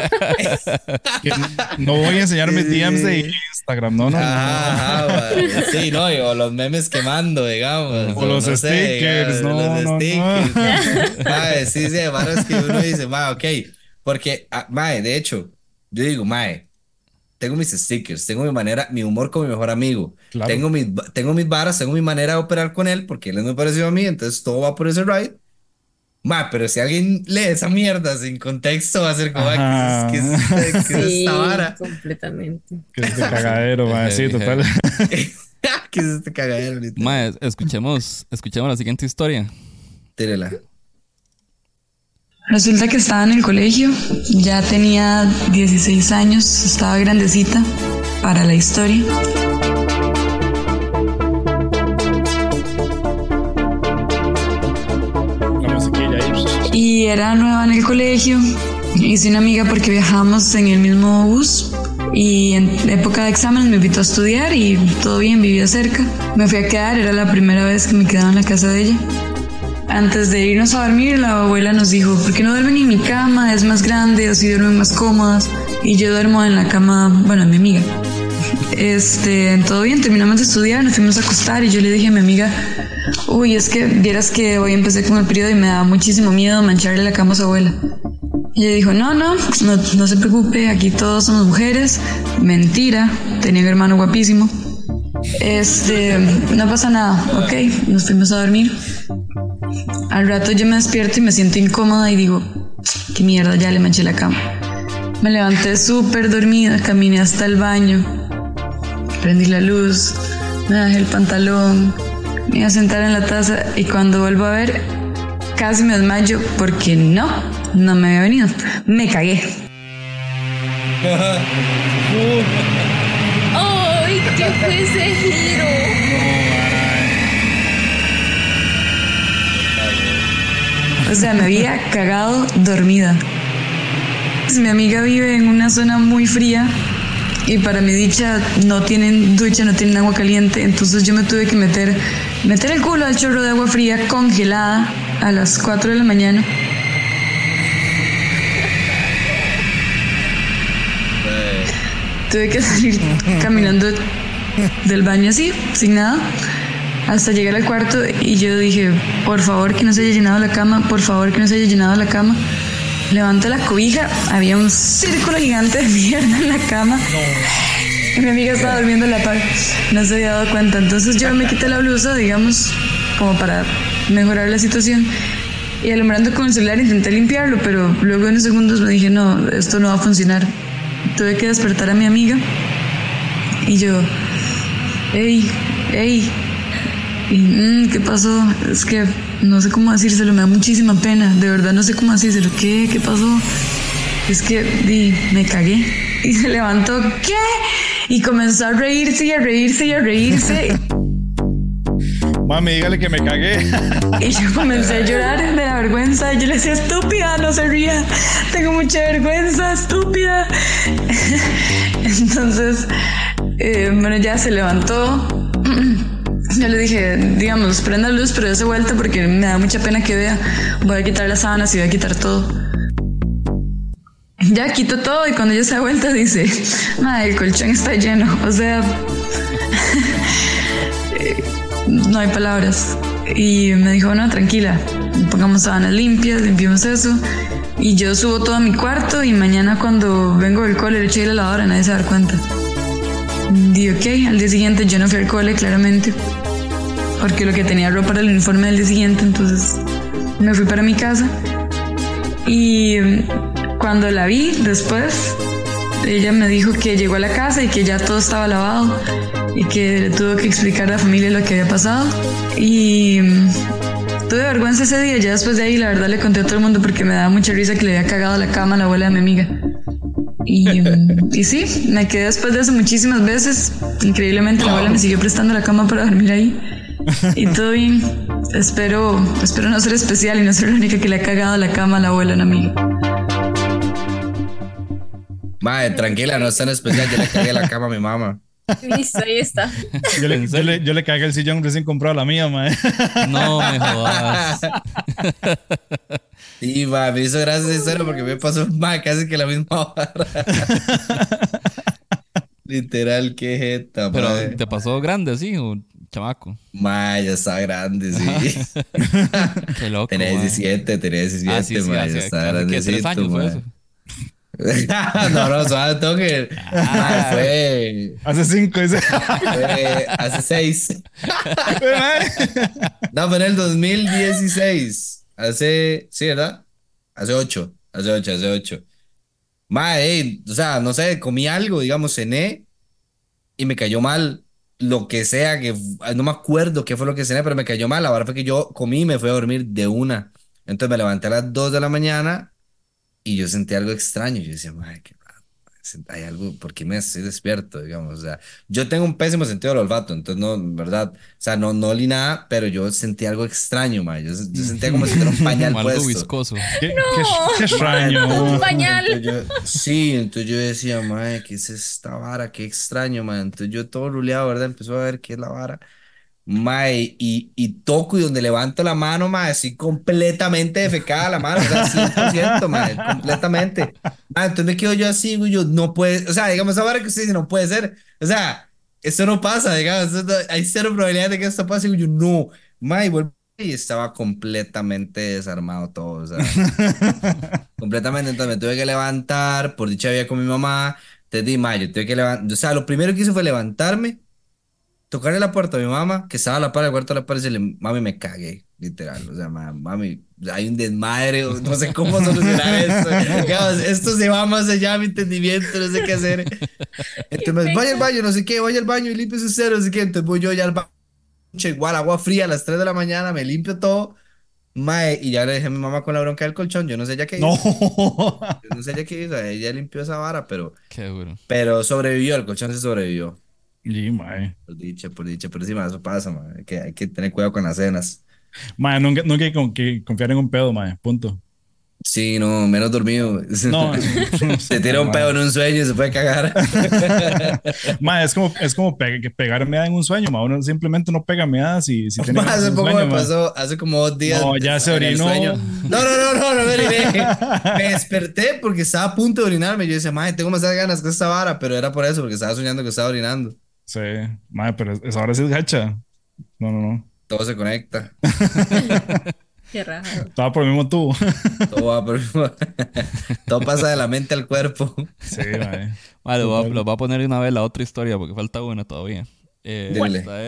[SPEAKER 1] Que no voy a enseñar
[SPEAKER 2] Sí,
[SPEAKER 1] mis DMs de
[SPEAKER 2] sí, sí.
[SPEAKER 1] Instagram, no.
[SPEAKER 2] Ajá, man. Sí, no, o los memes quemando, digamos,
[SPEAKER 1] O
[SPEAKER 2] o
[SPEAKER 1] los
[SPEAKER 2] no sé,
[SPEAKER 1] stickers,
[SPEAKER 2] digamos, los
[SPEAKER 1] no.
[SPEAKER 2] stickers. Mae, sí, sí, varas que uno dice, mae, ok, porque, mae, de hecho, yo digo, mae, tengo mis stickers, tengo mi manera, mi humor con mi mejor amigo,
[SPEAKER 1] Claro.
[SPEAKER 2] tengo mis varas, tengo mi manera de operar con él, porque él es muy parecido a mí, entonces todo va por ese ride, Ma, pero si alguien lee esa mierda sin contexto, va a ser como,
[SPEAKER 1] Ajá.
[SPEAKER 2] ¿qué es
[SPEAKER 4] Sí,
[SPEAKER 2] esta vara?
[SPEAKER 4] completamente.
[SPEAKER 1] Que es de cagadero, mae. Sí, total.
[SPEAKER 2] ¿Qué es este cagadero ahorita?
[SPEAKER 3] Mae, escuchemos la siguiente historia.
[SPEAKER 2] Tírela.
[SPEAKER 5] Resulta que estaba en el colegio, ya tenía 16 años, estaba grandecita para la historia.
[SPEAKER 1] La musiquilla ahí.
[SPEAKER 5] Y era nueva en el colegio, hice una amiga porque viajábamos en el mismo bus y en época de exámenes me invitó a estudiar y todo bien, vivía cerca. Me fui a quedar, era la primera vez que me quedaba en la casa de ella. Antes de irnos a dormir, la abuela nos dijo, ¿por qué no duermen en mi cama? Es más grande, así duermen más cómodas. Y yo duermo en la cama, bueno, de mi amiga. Todo bien, terminamos de estudiar, nos fuimos a acostar y yo le dije a mi amiga, uy, es que vieras que hoy empecé con el periodo y me da muchísimo miedo mancharle la cama a su abuela. Y ella dijo, no se preocupe, aquí todos somos mujeres. Mentira, tenía un hermano guapísimo. No pasa nada, ok, nos fuimos a dormir. Al rato yo me despierto y me siento incómoda y digo, qué mierda, ya le manché la cama. Me levanté súper dormida, caminé hasta el baño, prendí la luz, me bajé el pantalón, me iba a sentar en la taza y cuando vuelvo a ver, casi me desmayo porque no me había venido. Me cagué.
[SPEAKER 4] ¡Ay, qué fue ese giro!
[SPEAKER 5] O sea, me había cagado dormida. Mi amiga vive en una zona muy fría y para mi dicha no tienen ducha, no tienen agua caliente, entonces yo me tuve que meter el culo al chorro de agua fría congelada a las 4 de la mañana. Tuve que salir caminando del baño así, sin nada, hasta llegar al cuarto y yo dije, por favor que no se haya llenado la cama, por favor que no se haya llenado la cama. Levanto la cobija, había un círculo gigante de mierda en la cama. Y mi amiga estaba durmiendo en la par, no se había dado cuenta. Entonces yo me quité la blusa, digamos, como para mejorar la situación. Y alumbrando con el celular intenté limpiarlo, pero luego en unos segundos me dije, no, esto no va a funcionar. Tuve que despertar a mi amiga y yo, hey, y, ¿qué pasó? Es que no sé cómo decírselo, me da muchísima pena, de verdad no sé cómo decírselo. ¿Qué pasó? Es que me cagué. Y se levantó, ¿qué? Y comenzó a reírse y a reírse y a reírse.
[SPEAKER 1] Mami, dígale que me cagué.
[SPEAKER 5] Y yo comencé a llorar de la vergüenza. Y yo le decía, estúpida, no se ría. Tengo mucha vergüenza, estúpida. Entonces, bueno, ya se levantó. Yo le dije, digamos, prenda la luz, pero dése vuelta porque me da mucha pena que vea. Voy a quitar las sábanas y voy a quitar todo. Ya quito todo y cuando ella se da vuelta dice, madre, el colchón está lleno. O sea, no hay palabras. Y me dijo, no, tranquila, pongamos sábanas limpias, limpiemos eso. Y yo subo todo a mi cuarto y mañana cuando vengo del cole le echo ahí la lavadora, nadie se va a dar cuenta. Y ok, al día siguiente yo no fui al cole, claramente, porque lo que tenía ropa era el uniforme del día siguiente, entonces me fui para mi casa. Y cuando la vi después, ella me dijo que llegó a la casa y que ya todo estaba lavado y que le tuvo que explicar a la familia lo que había pasado. Y tuve vergüenza ese día. Ya después de ahí, la verdad, le conté a todo el mundo porque me daba mucha risa que le había cagado la cama a la abuela de mi amiga. Y sí, me quedé después de eso muchísimas veces. Increíblemente, la abuela me siguió prestando la cama para dormir ahí. Y todo bien. Espero no ser especial y no ser la única que le ha cagado la cama a la abuela de una amiga.
[SPEAKER 2] Madre, tranquila, no es tan especial. Yo le cagué la cama a mi mamá.
[SPEAKER 4] Listo, ahí está.
[SPEAKER 1] Yo le cagué el sillón recién comprado a la mía, mae.
[SPEAKER 3] No me jodas.
[SPEAKER 2] Sí, ma, me hizo gracia esa historia porque me pasó casi que la misma barra. Literal, qué jeta,
[SPEAKER 3] Pero
[SPEAKER 2] madre.
[SPEAKER 3] ¿te pasó grande así o chamaco?
[SPEAKER 2] Ma, ya estaba grande, sí.
[SPEAKER 3] Qué loco.
[SPEAKER 2] Tenía 17,
[SPEAKER 3] Sí,
[SPEAKER 2] ma, ya
[SPEAKER 3] hace
[SPEAKER 2] estaba
[SPEAKER 3] 3
[SPEAKER 2] grandecito,
[SPEAKER 3] años fue
[SPEAKER 2] ma.
[SPEAKER 3] eso.
[SPEAKER 2] No, suave toque. Ma, fue
[SPEAKER 1] Hace 5, dice.
[SPEAKER 2] hace 6. No, fue en el 2016. Sí, ¿verdad? Hace 8. Mae, o sea, no sé, comí algo, digamos, cené y me cayó mal lo que sea, no me acuerdo qué fue lo que cené, pero me cayó mal. La verdad fue que yo comí y me fui a dormir de una. Entonces me levanté a las 2 de la mañana y yo sentí algo extraño. Yo decía, madre, qué raro. Hay algo, ¿por qué me estoy despierto? Digamos, o sea, yo tengo un pésimo sentido del olfato, entonces no, en verdad, o sea, no olí nada, pero yo sentí algo extraño, madre. Yo sentía como si tuviera un pañal
[SPEAKER 3] Como algo
[SPEAKER 2] puesto.
[SPEAKER 3] viscoso.
[SPEAKER 1] Qué extraño.
[SPEAKER 4] Un pañal.
[SPEAKER 2] Entonces yo decía, madre, ¿qué es esta vara? Qué extraño, man. Entonces yo todo ruleado, ¿verdad? Empezó a ver qué es la vara. Mae, y toco y donde levanto la mano, mae, así completamente defecada la mano, o sea, 100%, mae, completamente. Entonces me quedo yo así, güey, yo no puede, o sea, digamos, esa vara que usted dice no puede ser, o sea, esto no pasa, digamos, hay cero probabilidad de que esto pase, y yo no, mae, vuelvo y estaba completamente desarmado todo, o sea, completamente, entonces me tuve que levantar, por dicha había con mi mamá, te di, mae, yo tuve que levantar, o sea, lo primero que hice fue levantarme, tocarle la puerta a mi mamá, que estaba a la par del cuarto de la par, y decirle, mami, me cagué, literal. O sea, mami, hay un desmadre, no sé cómo solucionar esto. Digamos, esto se va más allá de mi entendimiento, no sé qué hacer. Entonces, vaya al baño, no sé qué, vaya al baño y limpie su cero, no sé qué. Entonces voy yo ya al baño, igual agua fría a las 3 de la mañana, me limpio todo. Mae, y ya le dije a mi mamá con la bronca del colchón, yo no sé ya qué
[SPEAKER 1] No.
[SPEAKER 2] hizo. Yo no sé ya qué hizo, ella limpió esa vara,
[SPEAKER 3] Qué duro.
[SPEAKER 2] pero sobrevivió, el colchón se sobrevivió.
[SPEAKER 1] Y, mae.
[SPEAKER 2] Por dicha, pero encima eso pasa, man. Hay que tener cuidado con las cenas.
[SPEAKER 1] Mae, nunca hay que confiar en un pedo, mae. Punto.
[SPEAKER 2] Sí, no, menos dormido.
[SPEAKER 1] No,
[SPEAKER 2] Se tira un pedo en un sueño y se puede cagar.
[SPEAKER 1] mae, es como que pegar meada en un sueño, mae. Uno simplemente no pega meada si tiene
[SPEAKER 2] Ma, hace
[SPEAKER 1] un
[SPEAKER 2] poco
[SPEAKER 1] sueño,
[SPEAKER 2] me
[SPEAKER 1] mae.
[SPEAKER 2] pasó, hace como 2 días
[SPEAKER 1] No, ya se
[SPEAKER 2] en el
[SPEAKER 1] orinó.
[SPEAKER 2] sueño. No me oriné. Me desperté porque estaba a punto de orinarme. Yo decía, madre, tengo más ganas que esta vara, pero era por eso, porque estaba soñando que estaba orinando.
[SPEAKER 1] Sí, mae, pero esa hora sí es gacha. No.
[SPEAKER 2] Todo se conecta,
[SPEAKER 4] Qué raro.
[SPEAKER 1] Estaba por el mismo tubo.
[SPEAKER 2] todo va por- todo pasa de la mente al cuerpo.
[SPEAKER 1] Sí, mae.
[SPEAKER 3] Vale,
[SPEAKER 1] Total.
[SPEAKER 3] lo voy a poner de una vez la otra historia porque falta una todavía.
[SPEAKER 2] Dile.
[SPEAKER 3] Esta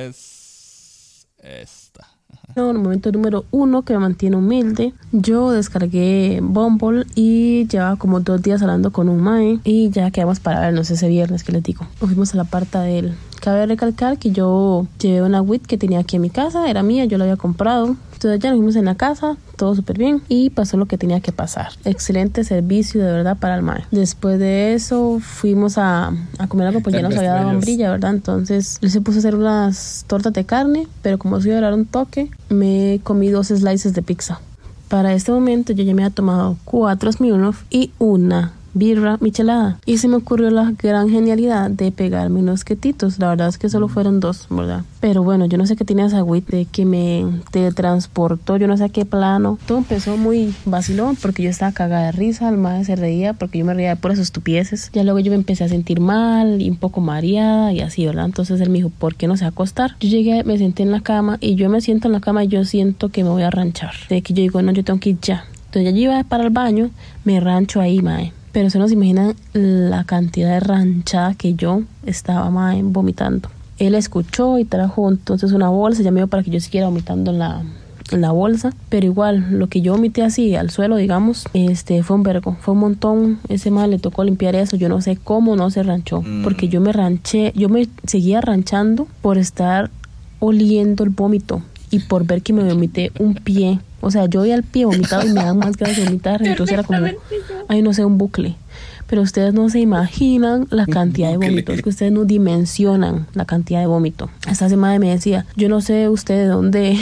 [SPEAKER 3] es. Esta.
[SPEAKER 6] No, el momento número 1 que me mantiene humilde. Yo descargué Bumble y llevaba como 2 días hablando con un mae y ya quedamos para vernos ese viernes que les digo. Nos fuimos a la parta de él. Cabe recalcar que yo llevé una WIT que tenía aquí en mi casa, era mía, yo la había comprado. Entonces ya nos fuimos en la casa, todo súper bien y pasó lo que tenía que pasar. Excelente servicio de verdad para el mae. Después de eso fuimos a comer algo, pues ya nos había dado hambrilla, ¿verdad? Entonces él se puso a hacer unas tortas de carne, pero como se iba a dar un toque, me comí 2 slices de pizza. Para este momento yo ya me había tomado 4 Smirnoff y una birra michelada. Y se me ocurrió la gran genialidad de pegarme unos quetitos. La verdad es que solo fueron 2, ¿verdad? Pero bueno, yo no sé qué tenía esa agüita de que me teletransportó, yo no sé a qué plano. Todo empezó muy vacilón porque yo estaba cagada de risa, el mae se reía porque yo me reía de puras estupideces. Ya luego yo me empecé a sentir mal y un poco mareada y así, ¿verdad? Entonces él me dijo, ¿por qué no se va a acostar? Yo llegué, me senté en la cama y yo me siento en la cama y yo siento que me voy a ranchar. De que yo digo, no, yo tengo que ir ya. Entonces ya iba para el baño, me rancho ahí, mae. Pero se nos imaginan la cantidad de ranchada que yo estaba, mae, vomitando. Él escuchó y trajo entonces una bolsa, ya me dio para que yo siguiera vomitando en la bolsa. Pero igual, lo que yo vomité así al suelo, digamos, fue un vergo, fue un montón. Ese mae le tocó limpiar eso, yo no sé cómo no se ranchó. Porque yo me ranché, yo me seguía ranchando por estar oliendo el vómito y por ver que me vomité un pie. O sea, yo veía el pie vomitado y me dan más ganas de vomitar. Entonces era como, ay, no sé, un bucle. Pero ustedes no se imaginan la cantidad de vómitos, que ustedes no dimensionan la cantidad de vómito. Esta semana me decía, yo no sé usted de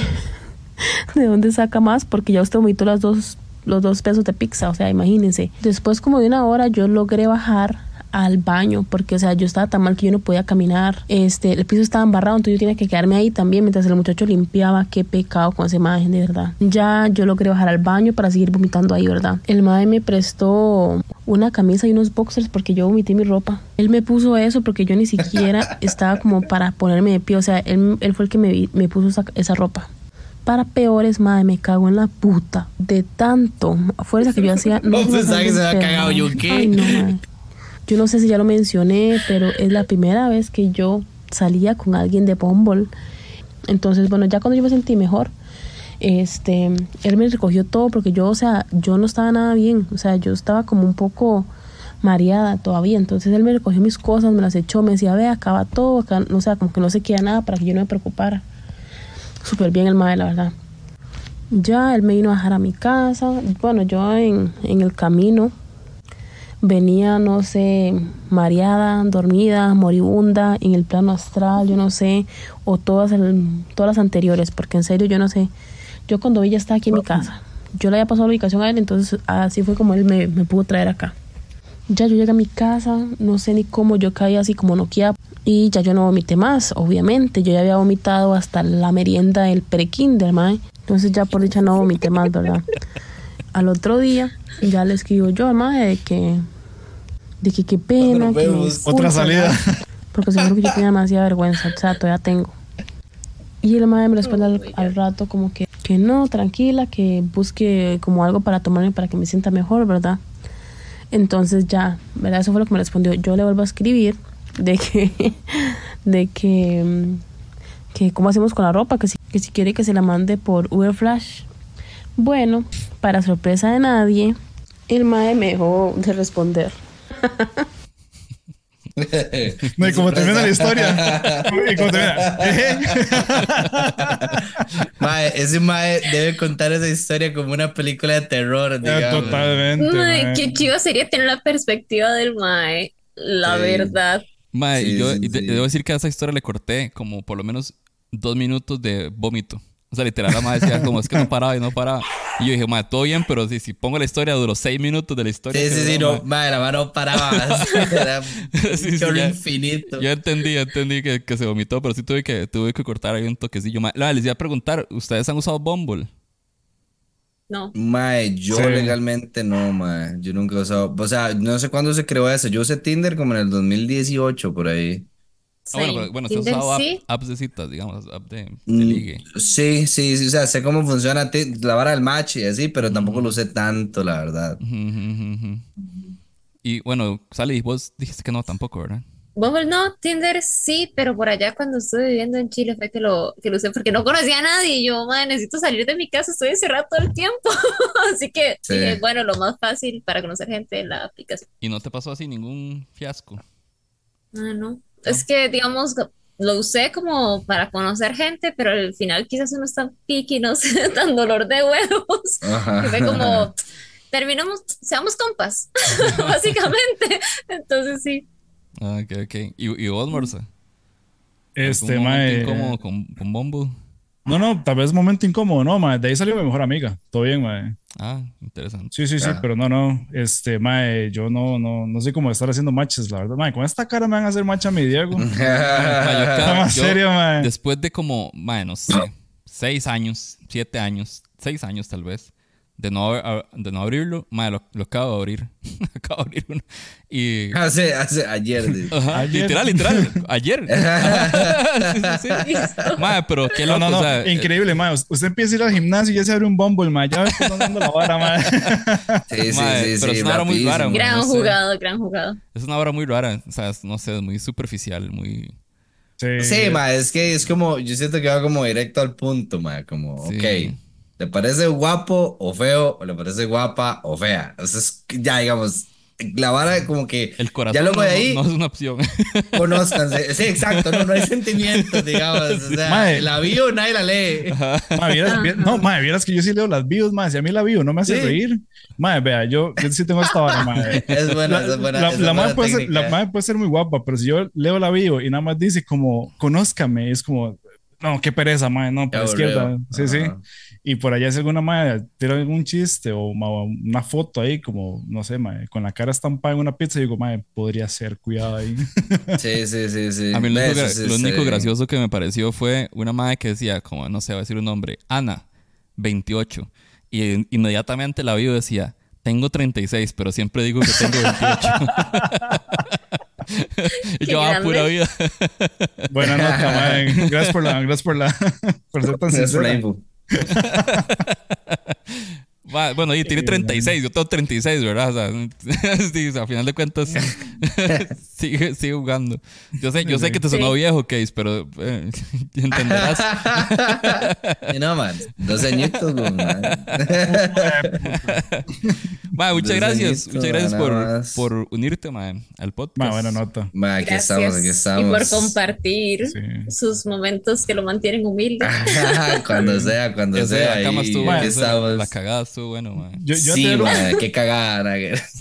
[SPEAKER 6] dónde saca más, porque ya usted vomitó los 2 pesos de pizza. O sea, imagínense. Después como de una hora yo logré bajar al baño, porque o sea, yo estaba tan mal que yo no podía caminar, el piso estaba embarrado, entonces yo tenía que quedarme ahí también mientras el muchacho limpiaba. Qué pecado con esa imagen, de verdad. Ya yo logré bajar al baño para seguir vomitando ahí, ¿verdad? El mae me prestó una camisa y unos boxers porque yo vomité mi ropa. Él me puso eso porque yo ni siquiera estaba como para ponerme de pie, o sea, él fue el que me puso esa ropa. Para peores, madre, me cago en la puta. De tanto fuerza que yo hacía.
[SPEAKER 2] No pensaba que se había cagado yo, ¿qué?
[SPEAKER 6] Ay, no, madre. Yo no sé si ya lo mencioné, pero es la primera vez que yo salía con alguien de Bumble. Entonces, bueno, ya cuando yo me sentí mejor, él me recogió todo porque yo, o sea, yo no estaba nada bien, o sea, yo estaba como un poco mareada todavía, entonces él me recogió mis cosas, me las echó, me decía, ve, acaba todo, acá, o sea, como que no se queda nada para que yo no me preocupara. Súper bien el mae, la verdad. Ya él me vino a dejar a mi casa, bueno, yo en el camino venía, no sé, mareada, dormida, moribunda, en el plano astral, yo no sé, o todas las anteriores, porque en serio yo no sé. Yo cuando ella estaba aquí en mi casa, yo le había pasado la ubicación a él, entonces así fue como él me pudo traer acá. Ya yo llegué a mi casa, no sé ni cómo, yo caí así como noqueada y ya yo no vomité más, obviamente. Yo ya había vomitado hasta la merienda del pre-kinder, mae. Entonces ya por dicha no vomité más, ¿verdad? Al otro día ya le escribo yo al mae de que qué pena, que me disculpe,
[SPEAKER 1] otra salida.
[SPEAKER 6] porque seguro que yo tenía demasiada vergüenza, o sea, todavía tengo. Y el mae me responde al rato como que no, tranquila, que busque como algo para tomarme para que me sienta mejor, ¿verdad? Entonces ya, ¿verdad? Eso fue lo que me respondió. Yo le vuelvo a escribir de que cómo hacemos con la ropa, que si quiere que se la mande por Uber Flash. Bueno, para sorpresa de nadie, el mae me dejó de responder.
[SPEAKER 1] No, y como termina la historia. Y como termina.
[SPEAKER 2] Mae, ese mae debe contar esa historia como una película de terror, digamos.
[SPEAKER 1] Totalmente.
[SPEAKER 4] Mae, qué chido sería tener la perspectiva del mae, la verdad.
[SPEAKER 3] Mae, y yo
[SPEAKER 2] Sí.
[SPEAKER 3] debo decir que a esa historia le corté como por lo menos 2 minutos de vómito. O sea, literal, la madre decía como es que no paraba y no paraba. Y yo dije, madre, todo bien, pero si pongo la historia, duró 6 minutos de la historia.
[SPEAKER 2] Sí, no, madre, la mano no paraba. Era un chorro
[SPEAKER 3] ya,
[SPEAKER 2] infinito.
[SPEAKER 3] Yo entendí que se vomitó, pero sí tuve que cortar ahí un toquecillo. Madre, les iba a preguntar, ¿ustedes han usado Bumble?
[SPEAKER 4] No.
[SPEAKER 2] Mae, yo
[SPEAKER 1] Sí.
[SPEAKER 2] legalmente no, mae. Yo nunca he usado. O sea, no sé cuándo se creó eso. Yo usé Tinder como en el 2018, por ahí.
[SPEAKER 3] Ah, bueno, se ha
[SPEAKER 4] Tinder
[SPEAKER 3] usado
[SPEAKER 4] sí.
[SPEAKER 3] apps de citas, digamos, app de
[SPEAKER 2] Mm,
[SPEAKER 3] ligue.
[SPEAKER 2] sí. O sea, sé cómo funciona la vara del match y así, pero tampoco lo usé tanto, la verdad.
[SPEAKER 3] Ujú, ujú, ujú. Y bueno, Sally, vos dijiste que no tampoco, ¿verdad?
[SPEAKER 4] Bumble no, Tinder sí, pero por allá cuando estuve viviendo en Chile fue que lo usé porque no conocía a nadie y yo, madre, necesito salir de mi casa, estoy encerrada todo el tiempo. Así que
[SPEAKER 2] Sí.
[SPEAKER 4] dije, bueno, lo más fácil para conocer gente en la aplicación.
[SPEAKER 3] ¿Y no te pasó así ningún fiasco?
[SPEAKER 4] Ah, no. Es que, digamos, lo usé como para conocer gente, pero al final quizás uno está piqui, no sé, tan dolor de huevos.
[SPEAKER 2] Ajá.
[SPEAKER 4] Que fue como, terminamos, seamos compas, básicamente. Entonces sí.
[SPEAKER 3] Ah, ok. ¿Y vos, Morsa?
[SPEAKER 1] Este,
[SPEAKER 3] ¿Algún momento
[SPEAKER 1] mae.
[SPEAKER 3] incómodo con Bumble?
[SPEAKER 1] No, tal vez momento incómodo, no, mae. De ahí salió mi mejor amiga. Todo bien, mae.
[SPEAKER 3] Ah, interesante.
[SPEAKER 1] Sí,
[SPEAKER 2] Ah.
[SPEAKER 1] pero no. Mae, yo no sé cómo estar haciendo matches, la verdad, mae. Con esta cara me van a hacer match a mi Diego.
[SPEAKER 3] Ma,
[SPEAKER 1] Está más serio, mae.
[SPEAKER 3] después de como, no sé, 6 años, 7 años, 6 años tal vez, de no abrirlo, lo acabo de abrir. Acabo de abrir uno. Y...
[SPEAKER 2] Hace ayer.
[SPEAKER 3] Ajá,
[SPEAKER 1] Ayer.
[SPEAKER 3] literal, ayer. Sí. Ma, pero qué loco,
[SPEAKER 1] No,
[SPEAKER 3] o sea,
[SPEAKER 1] increíble, mae. Usted empieza a ir al gimnasio y ya se abre un Bumble, mae. Ya ves por dónde anda la vara, mae.
[SPEAKER 2] Sí,
[SPEAKER 3] Mae, pero es una hora muy rara,
[SPEAKER 2] rapidísimo.
[SPEAKER 3] mae.
[SPEAKER 4] Gran
[SPEAKER 3] no sé.
[SPEAKER 4] jugado, gran jugado.
[SPEAKER 3] es una obra muy rara, o sea, no sé, es muy superficial, muy...
[SPEAKER 2] Sí, mae, es que es como, yo siento que va como directo al punto, mae, como,
[SPEAKER 3] Sí.
[SPEAKER 2] ok, ¿le parece guapo o feo o le parece guapa o fea? O sea, ya digamos, la vara como que,
[SPEAKER 3] El corazón
[SPEAKER 2] ya luego de ahí,
[SPEAKER 3] no es una opción.
[SPEAKER 2] conózcanse, sí, exacto, no hay sentimientos, digamos, o sea,
[SPEAKER 1] Mae.
[SPEAKER 2] la bio nadie la lee.
[SPEAKER 1] Mae, vieras que yo sí leo las bios, mae. Si a mí la bio no me hace
[SPEAKER 2] Sí.
[SPEAKER 1] reír, mae, vea, yo sí tengo esta vara, mae.
[SPEAKER 2] Es buena, es buena.
[SPEAKER 1] La mae puede ser,
[SPEAKER 2] técnica.
[SPEAKER 1] la mae puede ser muy guapa, pero si yo leo la bio y nada más dice como, conózcame, es como, no, qué pereza, mae, no, por la
[SPEAKER 2] Qué
[SPEAKER 1] izquierda.
[SPEAKER 2] aburrido.
[SPEAKER 1] Sí.
[SPEAKER 2] Ajá.
[SPEAKER 1] Y por allá si alguna mae tira algún chiste o una foto ahí, como, no sé, mae, con la cara estampada en una pizza, digo, mae, podría ser, cuidado ahí.
[SPEAKER 2] Sí.
[SPEAKER 3] A mí
[SPEAKER 2] Eso sí
[SPEAKER 3] lo único
[SPEAKER 2] está
[SPEAKER 3] gracioso que me pareció fue una madre que decía, como no sé, va a decir un nombre, Ana, 28. Y inmediatamente la bio decía, tengo 36, pero siempre digo que tengo 28. Y
[SPEAKER 4] Qué
[SPEAKER 3] yo,
[SPEAKER 4] grande.
[SPEAKER 3] pura vida.
[SPEAKER 1] Buena nota, mae. Gracias por ser tan
[SPEAKER 2] bien. Gracias por la
[SPEAKER 1] sincera.
[SPEAKER 2] info.
[SPEAKER 3] Bueno, y tiene 36, yo tengo 36, ¿verdad? O sea, sí, o sea, a final de cuentas sigue jugando. Yo sé que te sonó viejo, Case, pero entenderás.
[SPEAKER 2] Y no, man, 12 añitos, man.
[SPEAKER 3] Man, muchas gracias
[SPEAKER 2] nada
[SPEAKER 3] por unirte, man, al podcast.
[SPEAKER 1] Buena nota.
[SPEAKER 2] Man, aquí estamos.
[SPEAKER 4] Y por compartir sus momentos que lo mantienen humilde.
[SPEAKER 2] Cuando sea.
[SPEAKER 3] La cama estuvo
[SPEAKER 2] aquí estamos.
[SPEAKER 3] La cagada estuvo bueno, man.
[SPEAKER 2] Sí, man, qué cagada.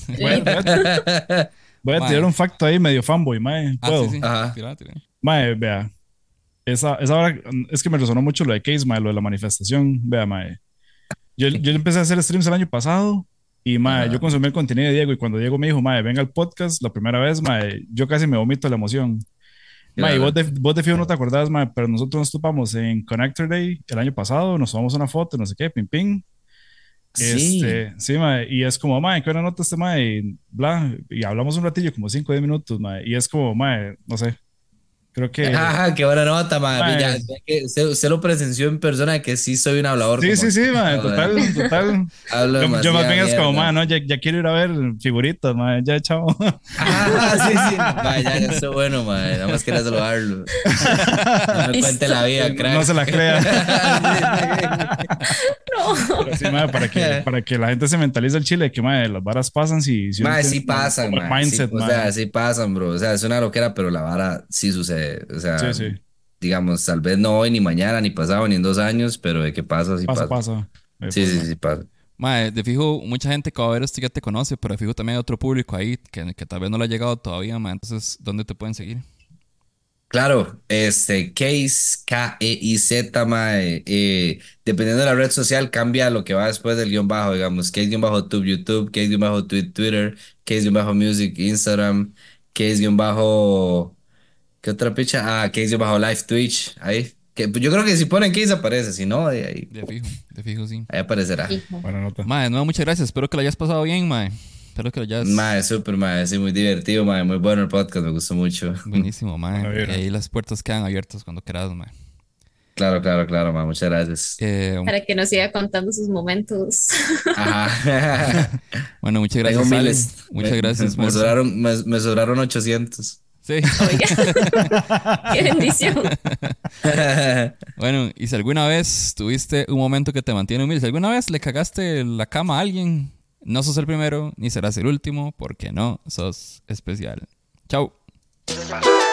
[SPEAKER 1] Voy a tirar un facto ahí medio fanboy, mae. ¿Puedo?
[SPEAKER 3] Sí.
[SPEAKER 2] Ajá.
[SPEAKER 3] Tira.
[SPEAKER 1] Mae, vea. Esa hora es que me resonó mucho lo de Case, mae, lo de la manifestación. Vea, mae. Yo empecé a hacer streams el año pasado y, mae, yo consumí el contenido de Diego y cuando Diego me dijo, mae, venga al podcast la primera vez, mae, yo casi me vomito la emoción. Mae, vos de fijo no te acordás, mae, pero nosotros nos topamos en Connector Day el año pasado, nos tomamos una foto, no sé qué, ping ping.
[SPEAKER 2] Sí.
[SPEAKER 1] Sí, mae, y es como, mae, ¿qué hora nota este mae? Y bla, y hablamos un ratillo, como 5 o 10 minutos, mae, y es como, mae, no sé, creo que...
[SPEAKER 2] Qué buena nota, man. Ya que usted lo presenció en persona que sí soy un hablador.
[SPEAKER 1] Sí, man, total.
[SPEAKER 2] Hablo
[SPEAKER 1] yo más bien es como,
[SPEAKER 2] mierda.
[SPEAKER 1] man, no, ya quiero ir a ver figuritas, man, ya, chao.
[SPEAKER 2] Sí. Man, ya estoy bueno, man. Nada más quería saludarlo. No me cuente la vida, crack.
[SPEAKER 1] No se la crea.
[SPEAKER 4] No.
[SPEAKER 1] Pero sí, man, para que la gente se mentalice el chile, que, man, las varas pasan si
[SPEAKER 2] Man, sí pasan, man.
[SPEAKER 1] mindset,
[SPEAKER 2] sí, o
[SPEAKER 1] man.
[SPEAKER 2] sea, sí pasan, bro. O sea, es una loquera, pero la vara sí sucede. O sea,
[SPEAKER 1] Sí.
[SPEAKER 2] digamos, tal vez no hoy, ni mañana, ni pasado, ni en 2 años, pero de que pasa, sí pasa.
[SPEAKER 1] Pasa.
[SPEAKER 2] Sí pasa.
[SPEAKER 3] Mae, de fijo, mucha gente que va a ver esto ya te conoce, pero de fijo también hay otro público ahí que tal vez no le ha llegado todavía, mae. Entonces, ¿dónde te pueden seguir?
[SPEAKER 2] Claro, Case, K-E-I-Z, mae, dependiendo de la red social, cambia lo que va después del guión bajo, digamos, Case-tube, YouTube, Case-tweet, Twitter, Case-music, Instagram, Case- ¿qué otra picha? Case-live, Twitch, ahí. Yo creo que si ponen Case aparece, si no, ahí
[SPEAKER 3] De fijo, sí.
[SPEAKER 2] aparecerá.
[SPEAKER 1] Buena nota.
[SPEAKER 3] Mae, de nuevo, muchas gracias. Espero que lo hayas pasado bien, mae. Espero que lo hayas...
[SPEAKER 2] Mae, súper, mae, sí, muy divertido, mae, muy bueno el podcast, me gustó mucho.
[SPEAKER 3] Buenísimo, mae.
[SPEAKER 1] Buena vibra.
[SPEAKER 3] Y ahí las puertas quedan abiertas cuando quieras, mae.
[SPEAKER 2] Claro, mae, muchas gracias.
[SPEAKER 4] Para que nos siga contando sus momentos.
[SPEAKER 2] Ajá.
[SPEAKER 3] Bueno, muchas
[SPEAKER 2] Tengo
[SPEAKER 3] gracias, Ale.
[SPEAKER 2] miles.
[SPEAKER 3] Muchas gracias.
[SPEAKER 2] Me sobraron 800.
[SPEAKER 3] Sí.
[SPEAKER 4] Oiga, qué bendición.
[SPEAKER 3] Bueno, y si alguna vez tuviste un momento que te mantiene humilde, si alguna vez le cagaste la cama a alguien, no sos el primero ni serás el último, porque no sos especial. Chau.